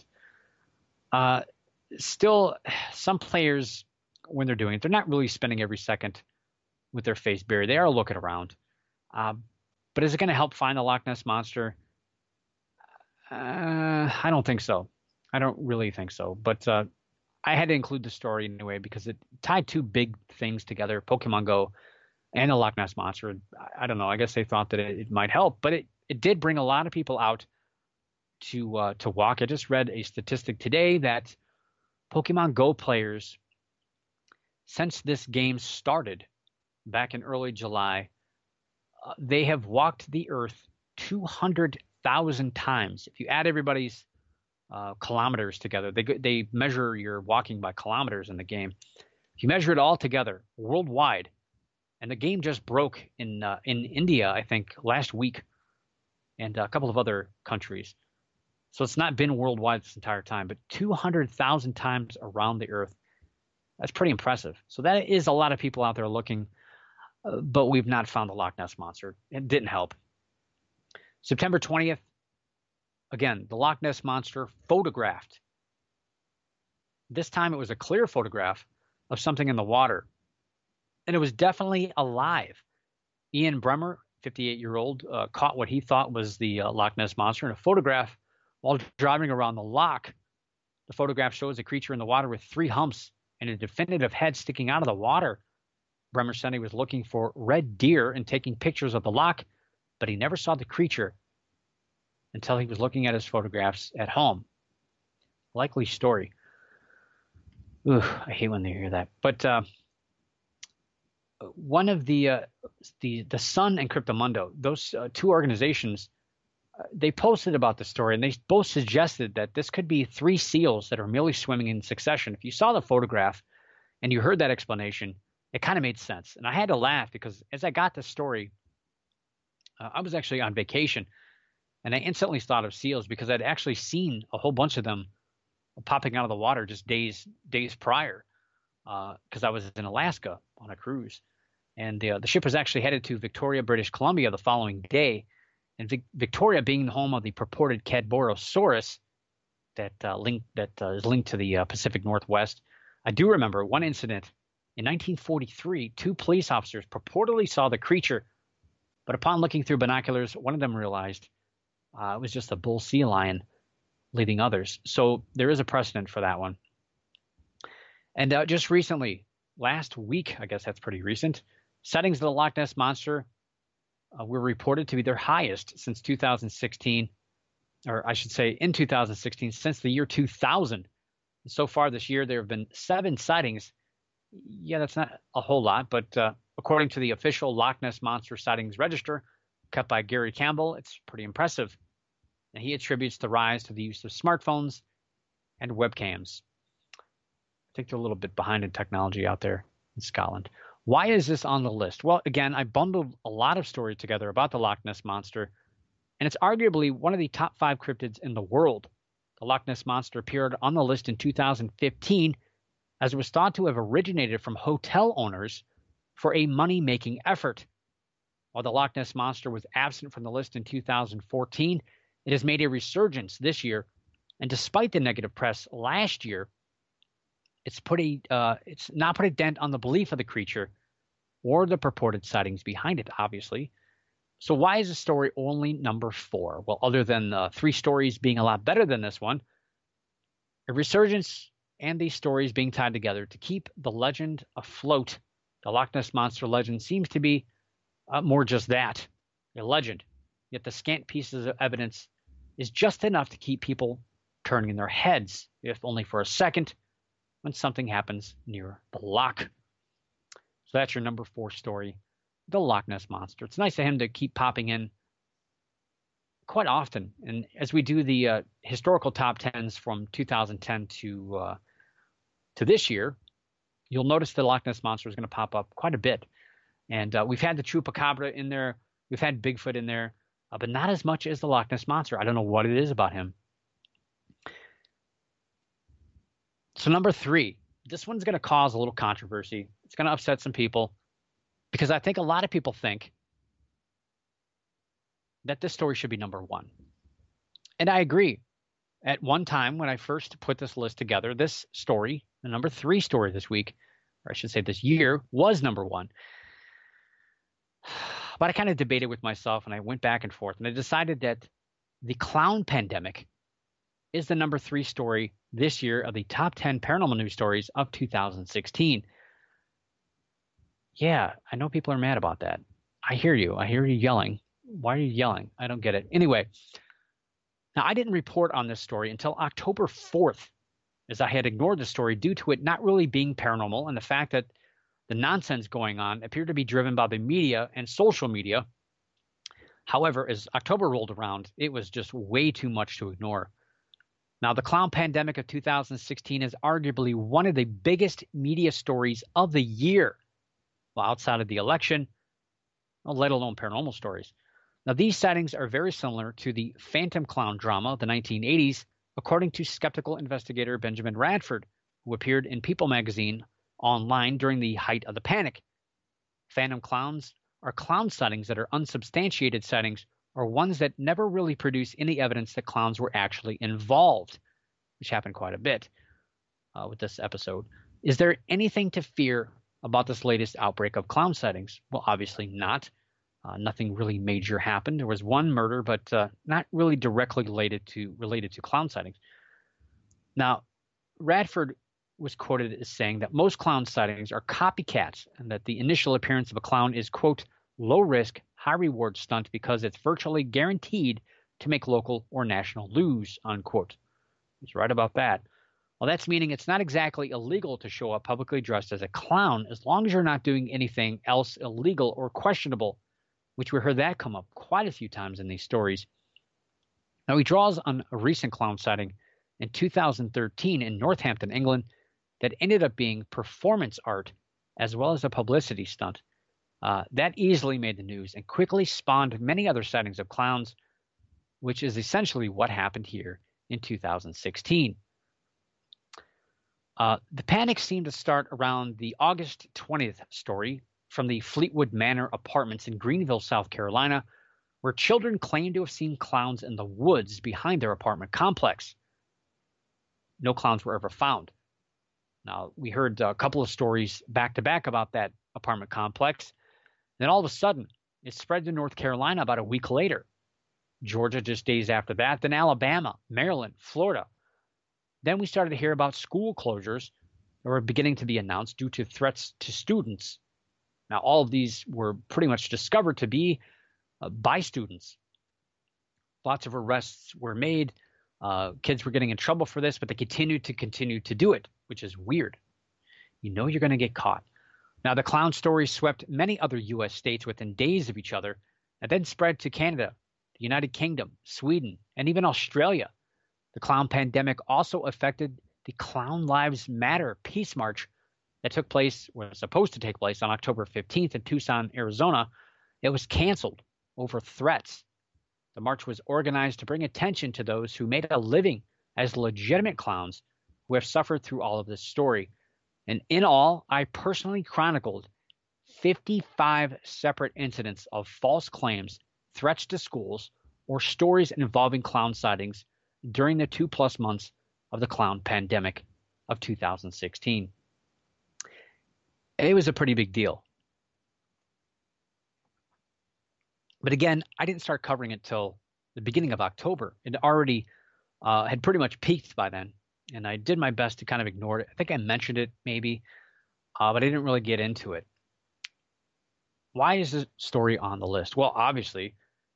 Still, some players, when they're doing it, they're not really spending every second with their face buried. They are looking around. But is it going to help find the Loch Ness Monster? I don't think so. I don't really think so. But I had to include the story anyway because it tied two big things together, Pokemon Go and the Loch Ness Monster. I don't know. I guess they thought that it might help. But it did bring a lot of people out to walk. I just read a statistic today that Pokemon Go players, since this game started back in early July, they have walked the earth 200,000 times. If you add everybody's kilometers together, they measure your walking by kilometers in the game. If you measure it all together worldwide, and the game just broke in India, I think, last week, and a couple of other countries. So it's not been worldwide this entire time, but 200,000 times around the earth. That's pretty impressive. So that is a lot of people out there looking, but we've not found the Loch Ness Monster. It didn't help. September 20th, again, the Loch Ness Monster photographed. This time it was a clear photograph of something in the water, and it was definitely alive. Ian Bremer, 58-year-old, caught what he thought was the Loch Ness Monster in a photograph while driving around the loch. The photograph shows a creature in the water with 3 humps and a definitive head sticking out of the water. Bremer said he was looking for red deer and taking pictures of the loch, but he never saw the creature until he was looking at his photographs at home. Likely story. Ooh, I hate when they hear that. But one of the Sun and Cryptomundo, those two organizations, they posted about the story, and they both suggested that this could be 3 seals that are merely swimming in succession. If you saw the photograph and you heard that explanation, it kind of made sense. And I had to laugh because as I got the story, I was actually on vacation, and I instantly thought of seals because I'd actually seen a whole bunch of them popping out of the water just days prior, because I was in Alaska on a cruise. And the ship was actually headed to Victoria, British Columbia the following day. And Victoria being the home of the purported Cadborosaurus that is linked to the Pacific Northwest. I do remember one incident in 1943. 2 police officers purportedly saw the creature, but upon looking through binoculars, one of them realized it was just a bull sea lion, leaving others. So there is a precedent for that one. And just recently, last week, I guess that's pretty recent, sightings of the Loch Ness Monster were reported to be their highest since 2016, or I should say in 2016, since the year 2000. And so far this year, there have been 7 sightings. Yeah, that's not a whole lot, but according to the official Loch Ness Monster Sightings Register, kept by Gary Campbell, it's pretty impressive. And he attributes the rise to the use of smartphones and webcams. I think they're a little bit behind in technology out there in Scotland. Why is this on the list? Well, again, I bundled a lot of stories together about the Loch Ness Monster, and it's arguably one of the top 5 cryptids in the world. The Loch Ness Monster appeared on the list in 2015 as it was thought to have originated from hotel owners for a money-making effort. While the Loch Ness Monster was absent from the list in 2014, it has made a resurgence this year. And despite the negative press last year, it's not put a dent on the belief of the creature or the purported sightings behind it, obviously. So why is the story only number 4? Well, other than 3 stories being a lot better than this one, a resurgence and these stories being tied together to keep the legend afloat. The Loch Ness Monster legend seems to be more just that, a legend. Yet the scant pieces of evidence is just enough to keep people turning their heads, if only for a second, when something happens near the loch. So that's your number 4 story, the Loch Ness Monster. It's nice of him to keep popping in quite often. And as we do the historical top 10s from 2010 to this year, you'll notice the Loch Ness Monster is going to pop up quite a bit. And we've had the Chupacabra in there. We've had Bigfoot in there, but not as much as the Loch Ness Monster. I don't know what it is about him. So number 3, this one's going to cause a little controversy. It's going to upset some people because I think a lot of people think that this story should be number 1. And I agree. At one time, when I first put this list together, this story, the number 3 story this week, or I should say this year, was number 1. But I kind of debated with myself, and I went back and forth, and I decided that the clown pandemic is the number 3 story this year of the top 10 paranormal news stories of 2016. Yeah, I know people are mad about that. I hear you. I hear you yelling. Why are you yelling? I don't get it. Anyway, now I didn't report on this story until October 4th, as I had ignored the story due to it not really being paranormal and the fact that the nonsense going on appeared to be driven by the media and social media. However, as October rolled around, it was just way too much to ignore. Now, the clown pandemic of 2016 is arguably one of the biggest media stories of the year, well, outside of the election, well, let alone paranormal stories. Now, these sightings are very similar to the Phantom Clown drama of the 1980s, according to skeptical investigator Benjamin Radford, who appeared in People magazine online during the height of the panic. Phantom clowns are clown sightings that are unsubstantiated sightings or ones that never really produce any evidence that clowns were actually involved, which happened quite a bit with this episode. Is there anything to fear about this latest outbreak of clown sightings? Well, obviously not. Nothing really major happened. There was one murder, but not really directly related to clown sightings. Now, Radford was quoted as saying that most clown sightings are copycats and that the initial appearance of a clown is, quote, low-risk, high-reward stunt because it's virtually guaranteed to make local or national news, unquote. He's right about that. Well, that's meaning it's not exactly illegal to show up publicly dressed as a clown as long as you're not doing anything else illegal or questionable, which we heard that come up quite a few times in these stories. Now, he draws on a recent clown sighting in 2013 in Northampton, England, that ended up being performance art as well as a publicity stunt. That easily made the news and quickly spawned many other sightings of clowns, which is essentially what happened here in 2016. The panic seemed to start around the August 20th story from the Fleetwood Manor Apartments in Greenville, South Carolina, where children claimed to have seen clowns in the woods behind their apartment complex. No clowns were ever found. Now, we heard a couple of stories back-to-back about that apartment complex. Then all of a sudden, it spread to North Carolina about a week later. Georgia just days after that, then Alabama, Maryland, Florida. Then we started to hear about school closures that were beginning to be announced due to threats to students. Now, all of these were pretty much discovered to be by students. Lots of arrests were made. Kids were getting in trouble for this, but they continue to do it, which is weird. You know you're going to get caught. Now, the clown story swept many other U.S. states within days of each other and then spread to Canada, the United Kingdom, Sweden, and even Australia. The clown pandemic also affected the Clown Lives Matter Peace March that was supposed to take place on October 15th in Tucson, Arizona. It was canceled over threats. The march was organized to bring attention to those who made a living as legitimate clowns who have suffered through all of this story. And in all, I personally chronicled 55 separate incidents of false claims, threats to schools, or stories involving clown sightings during the 2+ months of the clown pandemic of 2016. It was a pretty big deal. But again, I didn't start covering it till the beginning of October. It already had pretty much peaked by then, and I did my best to kind of ignore it. I think I mentioned it maybe, but I didn't really get into it. Why is this story on the list? Well, obviously,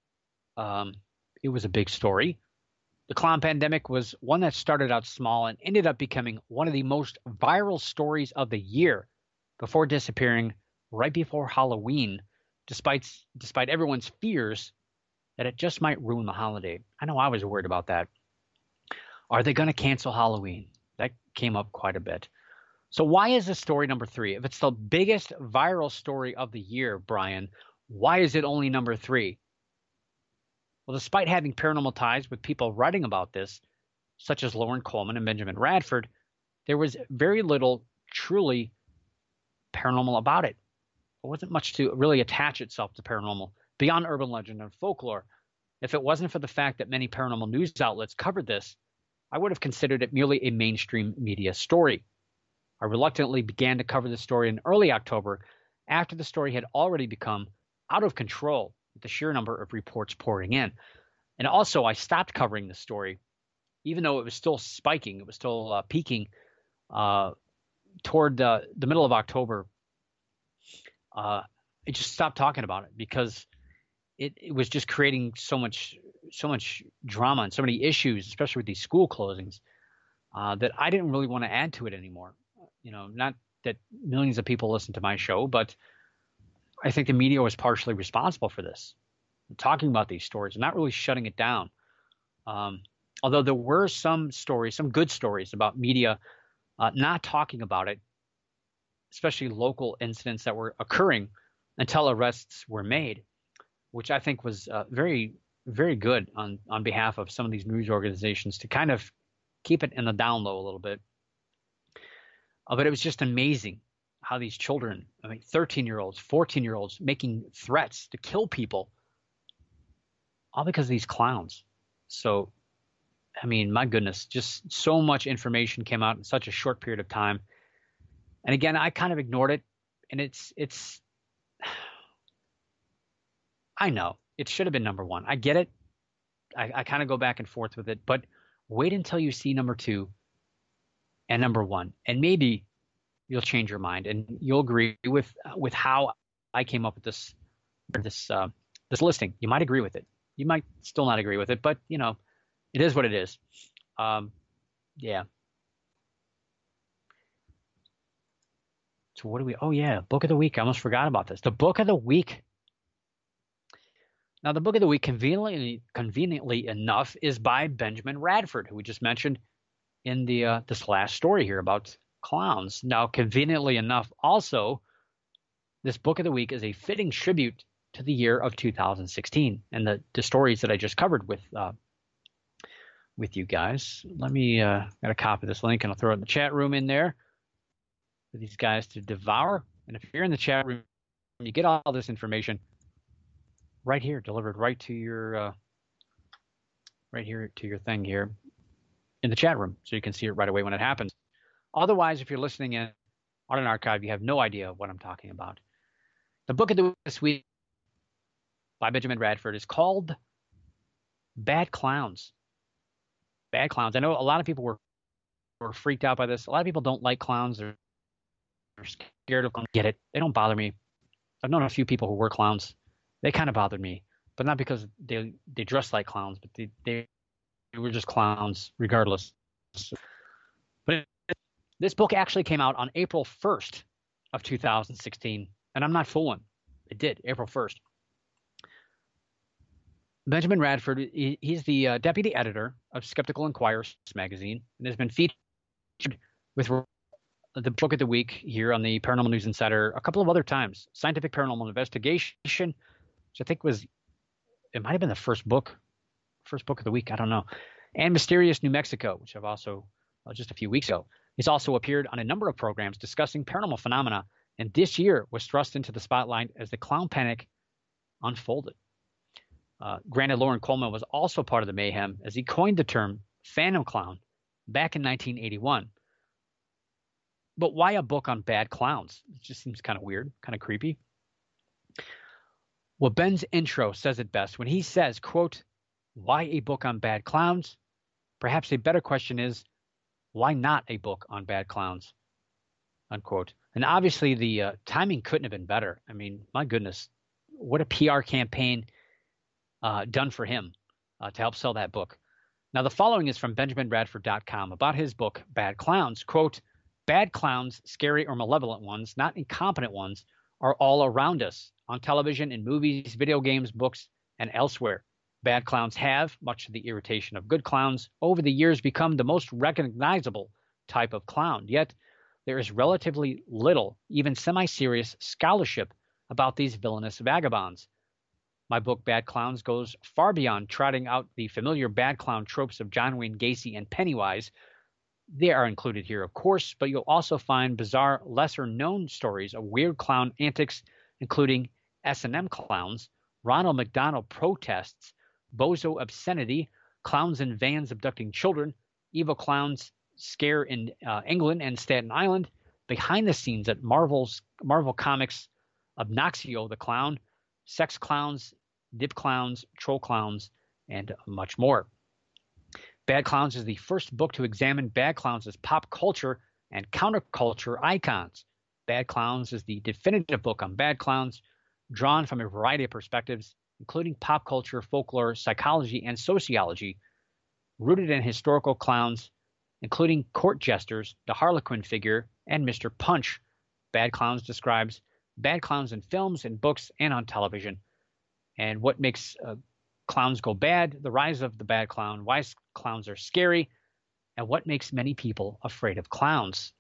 it was a big story. The clown pandemic was one that started out small and ended up becoming one of the most viral stories of the year before disappearing right before Halloween, despite everyone's fears that it just might ruin the holiday. I know I was worried about that. Are they going to cancel Halloween? That came up quite a bit. So why is this story number 3? If it's the biggest viral story of the year, Brian, why is it only number 3? Well, despite having paranormal ties with people writing about this, such as Loren Coleman and Benjamin Radford, there was very little truly paranormal about it. There wasn't much to really attach itself to paranormal beyond urban legend and folklore. If it wasn't for the fact that many paranormal news outlets covered this, I would have considered it merely a mainstream media story. I reluctantly began to cover the story in early October after the story had already become out of control with the sheer number of reports pouring in. And also, I stopped covering the story, even though it was still spiking. It was still peaking toward the middle of October. I just stopped talking about it because it was just creating so much drama and so many issues, especially with these school closings, that I didn't really want to add to it anymore. You know, not that millions of people listen to my show, but I think the media was partially responsible for this, talking about these stories and not really shutting it down. Although there were some stories, some good stories about media not talking about it, especially local incidents that were occurring until arrests were made, which I think was very, very good on behalf of some of these news organizations to kind of keep it in the down low a little bit. But it was just amazing how these children, 13-year-olds, 14-year-olds, making threats to kill people, all because of these clowns. So, my goodness, just so much information came out in such a short period of time. And again, I kind of ignored it. And it's I know it should have been number 1. I get it. I kind of go back and forth with it, but wait until you see number 2 and number 1, and maybe you'll change your mind and you'll agree with how I came up with this listing. You might agree with it. You might still not agree with it, but it is what it is. Yeah. So what do we? Oh yeah, book of the week. I almost forgot about this. The book of the week. Now, the book of the week, conveniently enough, is by Benjamin Radford, who we just mentioned in this last story here about clowns. Now, conveniently enough, also, this book of the week is a fitting tribute to the year of 2016 and the stories that I just covered with you guys. Let me get a copy of this link and I'll throw it in the chat room in there for these guys to devour. And if you're in the chat room, you get all this information right here, delivered right to your thing here in the chat room, so you can see it right away when it happens. Otherwise, if you're listening in on an archive, you have no idea what I'm talking about. The book of the week this week by Benjamin Radford is called Bad Clowns. Bad Clowns. I know a lot of people were freaked out by this. A lot of people don't like clowns. They're scared of clowns. Get it. They don't bother me. I've known a few people who were clowns. They kind of bothered me, but not because they dress like clowns, but they were just clowns regardless. But this book actually came out on April 1st of 2016, and I'm not fooling. It did, April 1st. Benjamin Radford, he's the deputy editor of Skeptical Inquirer magazine, and has been featured with the book of the week here on the Paranormal News Insider a couple of other times. Scientific Paranormal Investigation, which I think it might have been the first book of the week, I don't know. And Mysterious New Mexico, which I've also, just a few weeks ago. He's also appeared on a number of programs discussing paranormal phenomena and this year was thrust into the spotlight as the clown panic unfolded. Granted, Loren Coleman was also part of the mayhem as he coined the term Phantom Clown back in 1981. But why a book on bad clowns? It just seems kind of weird, kind of creepy. Well, Ben's intro says it best when he says, quote, "Why a book on bad clowns?" Perhaps a better question is, why not a book on bad clowns? Unquote. And obviously the timing couldn't have been better. I mean, my goodness, what a PR campaign done for him to help sell that book. Now, the following is from BenjaminBradford.com about his book, Bad Clowns. Quote, "Bad clowns, scary or malevolent ones, not incompetent ones, are all around us, on television, in movies, video games, books, and elsewhere. Bad clowns have, much to the irritation of good clowns, over the years become the most recognizable type of clown. Yet, there is relatively little, even semi-serious, scholarship about these villainous vagabonds. My book, Bad Clowns, goes far beyond trotting out the familiar bad clown tropes of John Wayne Gacy and Pennywise. They are included here, of course, but you'll also find bizarre, lesser-known stories of weird clown antics, including S&M clowns, Ronald McDonald protests, bozo obscenity, clowns in vans abducting children, evil clowns scare in England and Staten Island, behind the scenes at Marvel Comics, Obnoxio the Clown, sex clowns, dip clowns, troll clowns, and much more. Bad Clowns is the first book to examine bad clowns as pop culture and counterculture icons. Bad Clowns is the definitive book on bad clowns, drawn from a variety of perspectives, including pop culture, folklore, psychology, and sociology, rooted in historical clowns, including court jesters, the Harlequin figure, and Mr. Punch. Bad Clowns describes bad clowns in films and books and on television, and what makes clowns go bad, the rise of the bad clown, why clowns are scary, and what makes many people afraid of clowns.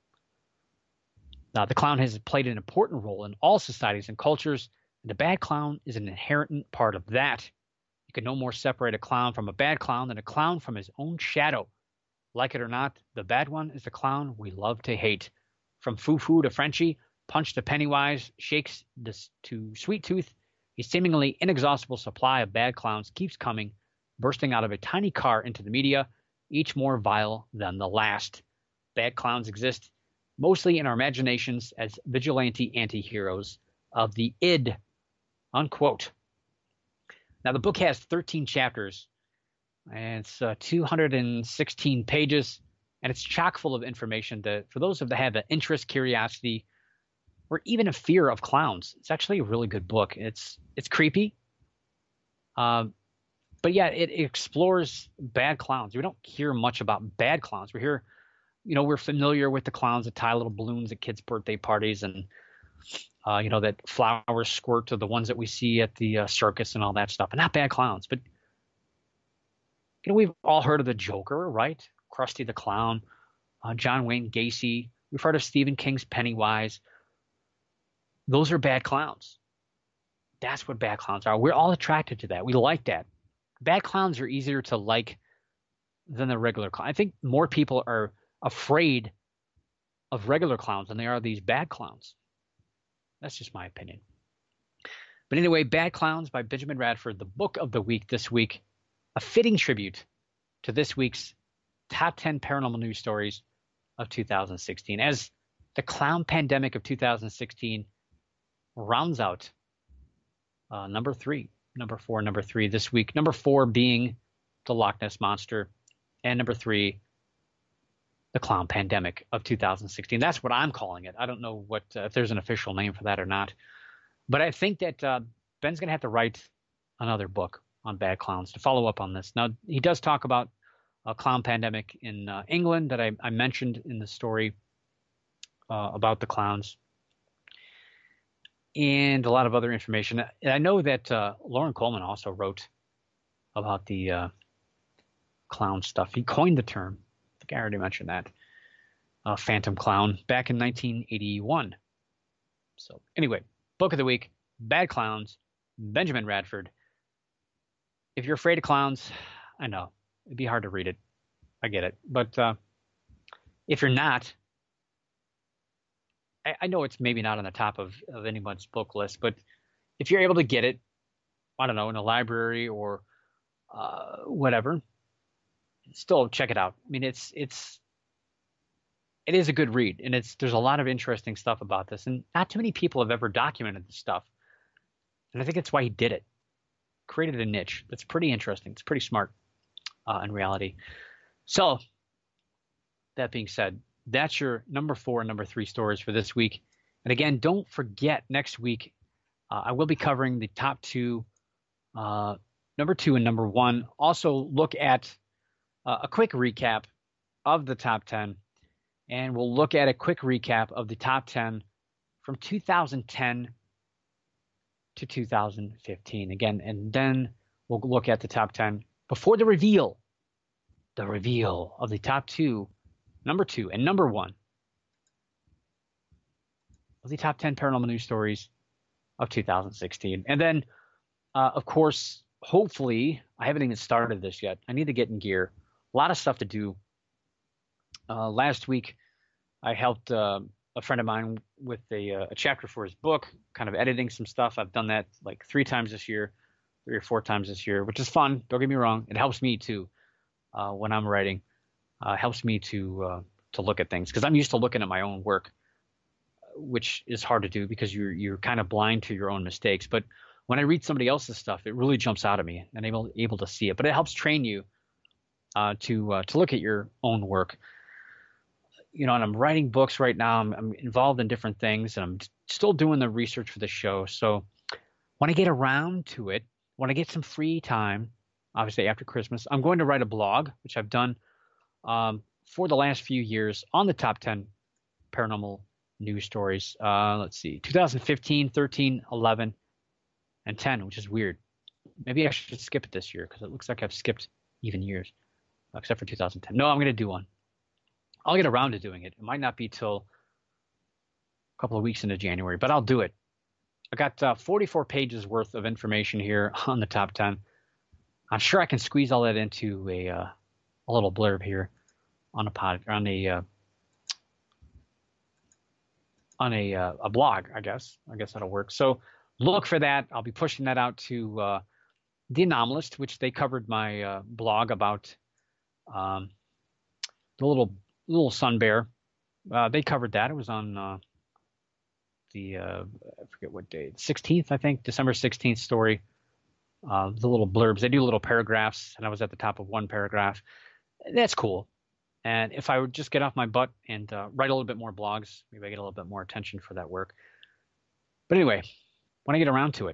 Now, the clown has played an important role in all societies and cultures, and the bad clown is an inherent part of that. You can no more separate a clown from a bad clown than a clown from his own shadow. Like it or not, the bad one is the clown we love to hate. From Foo-Foo to Frenchie, Punch to Pennywise, Shakes to Sweet Tooth, a seemingly inexhaustible supply of bad clowns keeps coming, bursting out of a tiny car into the media, each more vile than the last. Bad clowns exist mostly in our imaginations as vigilante anti-heroes of the id, unquote. Now, the book has 13 chapters, and it's 216 pages, and it's chock full of information that, for those that have an interest, curiosity, or even a fear of clowns, it's actually a really good book. It's creepy, but yeah, it explores bad clowns. We don't hear much about bad clowns. We hear, we're familiar with the clowns that tie little balloons at kids' birthday parties, and that flowers squirt to the ones that we see at the circus and all that stuff, and not bad clowns. But we've all heard of the Joker, right? Krusty the Clown, John Wayne Gacy. We've heard of Stephen King's Pennywise. Those are bad clowns. That's what bad clowns are. We're all attracted to that. We like that. Bad clowns are easier to like than the regular clown. I think more people are afraid of regular clowns than they are these bad clowns. That's just my opinion. But anyway, Bad Clowns by Benjamin Radford, the book of the week this week, a fitting tribute to this week's top 10 paranormal news stories of 2016. As the clown pandemic of 2016 rounds out number 3 this week. Number 4 being the Loch Ness Monster, and number 3, the clown pandemic of 2016. That's what I'm calling it. I don't know what if there's an official name for that or not, but I think that Ben's going to have to write another book on bad clowns to follow up on this. Now, he does talk about a clown pandemic in England that I mentioned in the story about the clowns, and a lot of other information. And I know that Loren Coleman also wrote about the clown stuff. He coined the term. I think I already mentioned that. Phantom Clown back in 1981. So anyway, book of the week, Bad Clowns, Benjamin Radford. If you're afraid of clowns, I know it'd be hard to read it. I get it. But if you're not, I know it's maybe not on the top of anyone's book list, but if you're able to get it, I don't know, in a library or whatever, still check it out. I mean, it is a good read, and there's a lot of interesting stuff about this, and not too many people have ever documented this stuff, and I think that's why he did it. Created a niche that's pretty interesting. It's pretty smart in reality. So that being said, that's your number 4 and number 3 stories for this week. And again, don't forget, next week I will be covering the top 2, number 2 and number 1. Also look at a quick recap of the top 10, and we'll look at a quick recap of the top 10 from 2010 to 2015 again, and then we'll look at the top 10 before the reveal of the top 2, number 2 and number 1 of the top 10 paranormal news stories of 2016. And then, of course, hopefully, I haven't even started this yet. I need to get in gear. A lot of stuff to do. Last week, I helped a friend of mine with a chapter for his book, kind of editing some stuff. I've done that like 3 times this year, 3 or 4 times this year, which is fun. Don't get me wrong. It helps me too when I'm writing. Helps me to look at things, because I'm used to looking at my own work, which is hard to do because you're kind of blind to your own mistakes. But when I read somebody else's stuff, it really jumps out at me, and I'm able to see it. But it helps train you to look at your own work. You know, and I'm writing books right now. I'm involved in different things, and I'm still doing the research for the show. So when I get around to it, when I get some free time, obviously after Christmas, I'm going to write a blog, which I've done for the last few years on the top 10 paranormal news stories. Let's see, 2015, 13, 11, and 10, which is weird. Maybe I should skip it this year because it looks like I've skipped even years, except for 2010. No, I'm going to do one. I'll get around to doing it. It might not be till a couple of weeks into January, but I'll do it. I got 44 pages worth of information here on the top 10. I'm sure I can squeeze all that into a little blurb here on a blog. I guess that'll work. So look for that. I'll be pushing that out to The Anomalist, which they covered my blog about the little sun bear. They covered that. It was on I forget what day, 16th, I think, December 16th story. The little blurbs, they do little paragraphs, and I was at the top of one paragraph. That's cool. And if I would just get off my butt and write a little bit more blogs, maybe I get a little bit more attention for that work. But anyway, when I get around to it,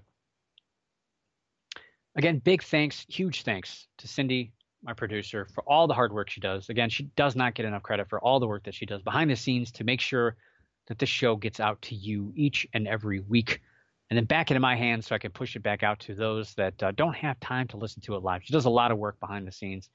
again, big thanks, huge thanks to Cindy, my producer, for all the hard work she does. Again, she does not get enough credit for all the work that she does behind the scenes to make sure that this show gets out to you each and every week, and then back into my hands so I can push it back out to those that don't have time to listen to it live. She does a lot of work behind the scenes.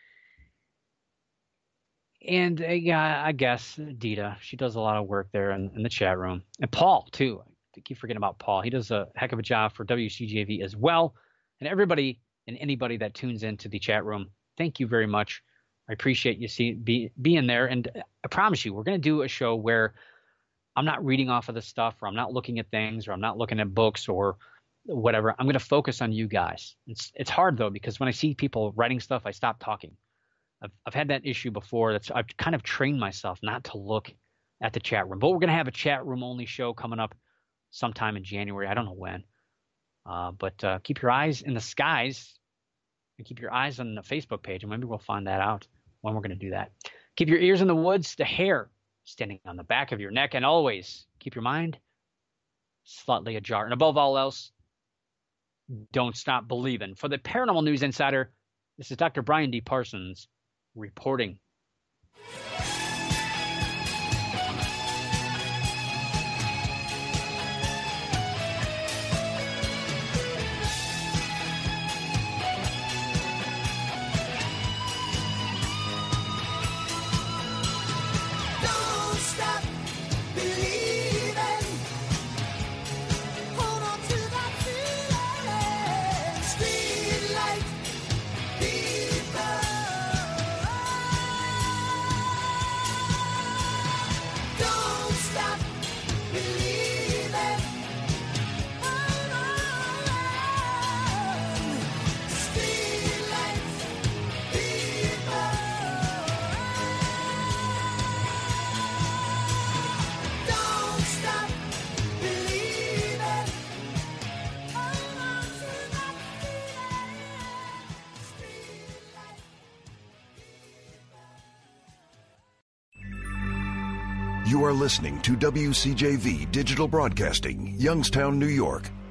And yeah, I guess Dita, she does a lot of work there in the chat room. And Paul, too. I keep forgetting about Paul. He does a heck of a job for WCJV as well. And everybody and anybody that tunes into the chat room, thank you very much. I appreciate you being there. And I promise you, we're going to do a show where I'm not reading off of the stuff, or I'm not looking at things, or I'm not looking at books or whatever. I'm going to focus on you guys. It's hard, though, because when I see people writing stuff, I stop talking. I've had that issue before. I've kind of trained myself not to look at the chat room. But we're going to have a chat room only show coming up sometime in January. I don't know when. But keep your eyes in the skies and keep your eyes on the Facebook page, and maybe we'll find that out when we're going to do that. Keep your ears in the woods, the hair standing on the back of your neck, and always keep your mind slightly ajar. And above all else, don't stop believing. For the Paranormal News Insider, this is Dr. Brian D. Parsons reporting. You are listening to WCJV Digital Broadcasting, Youngstown, New York.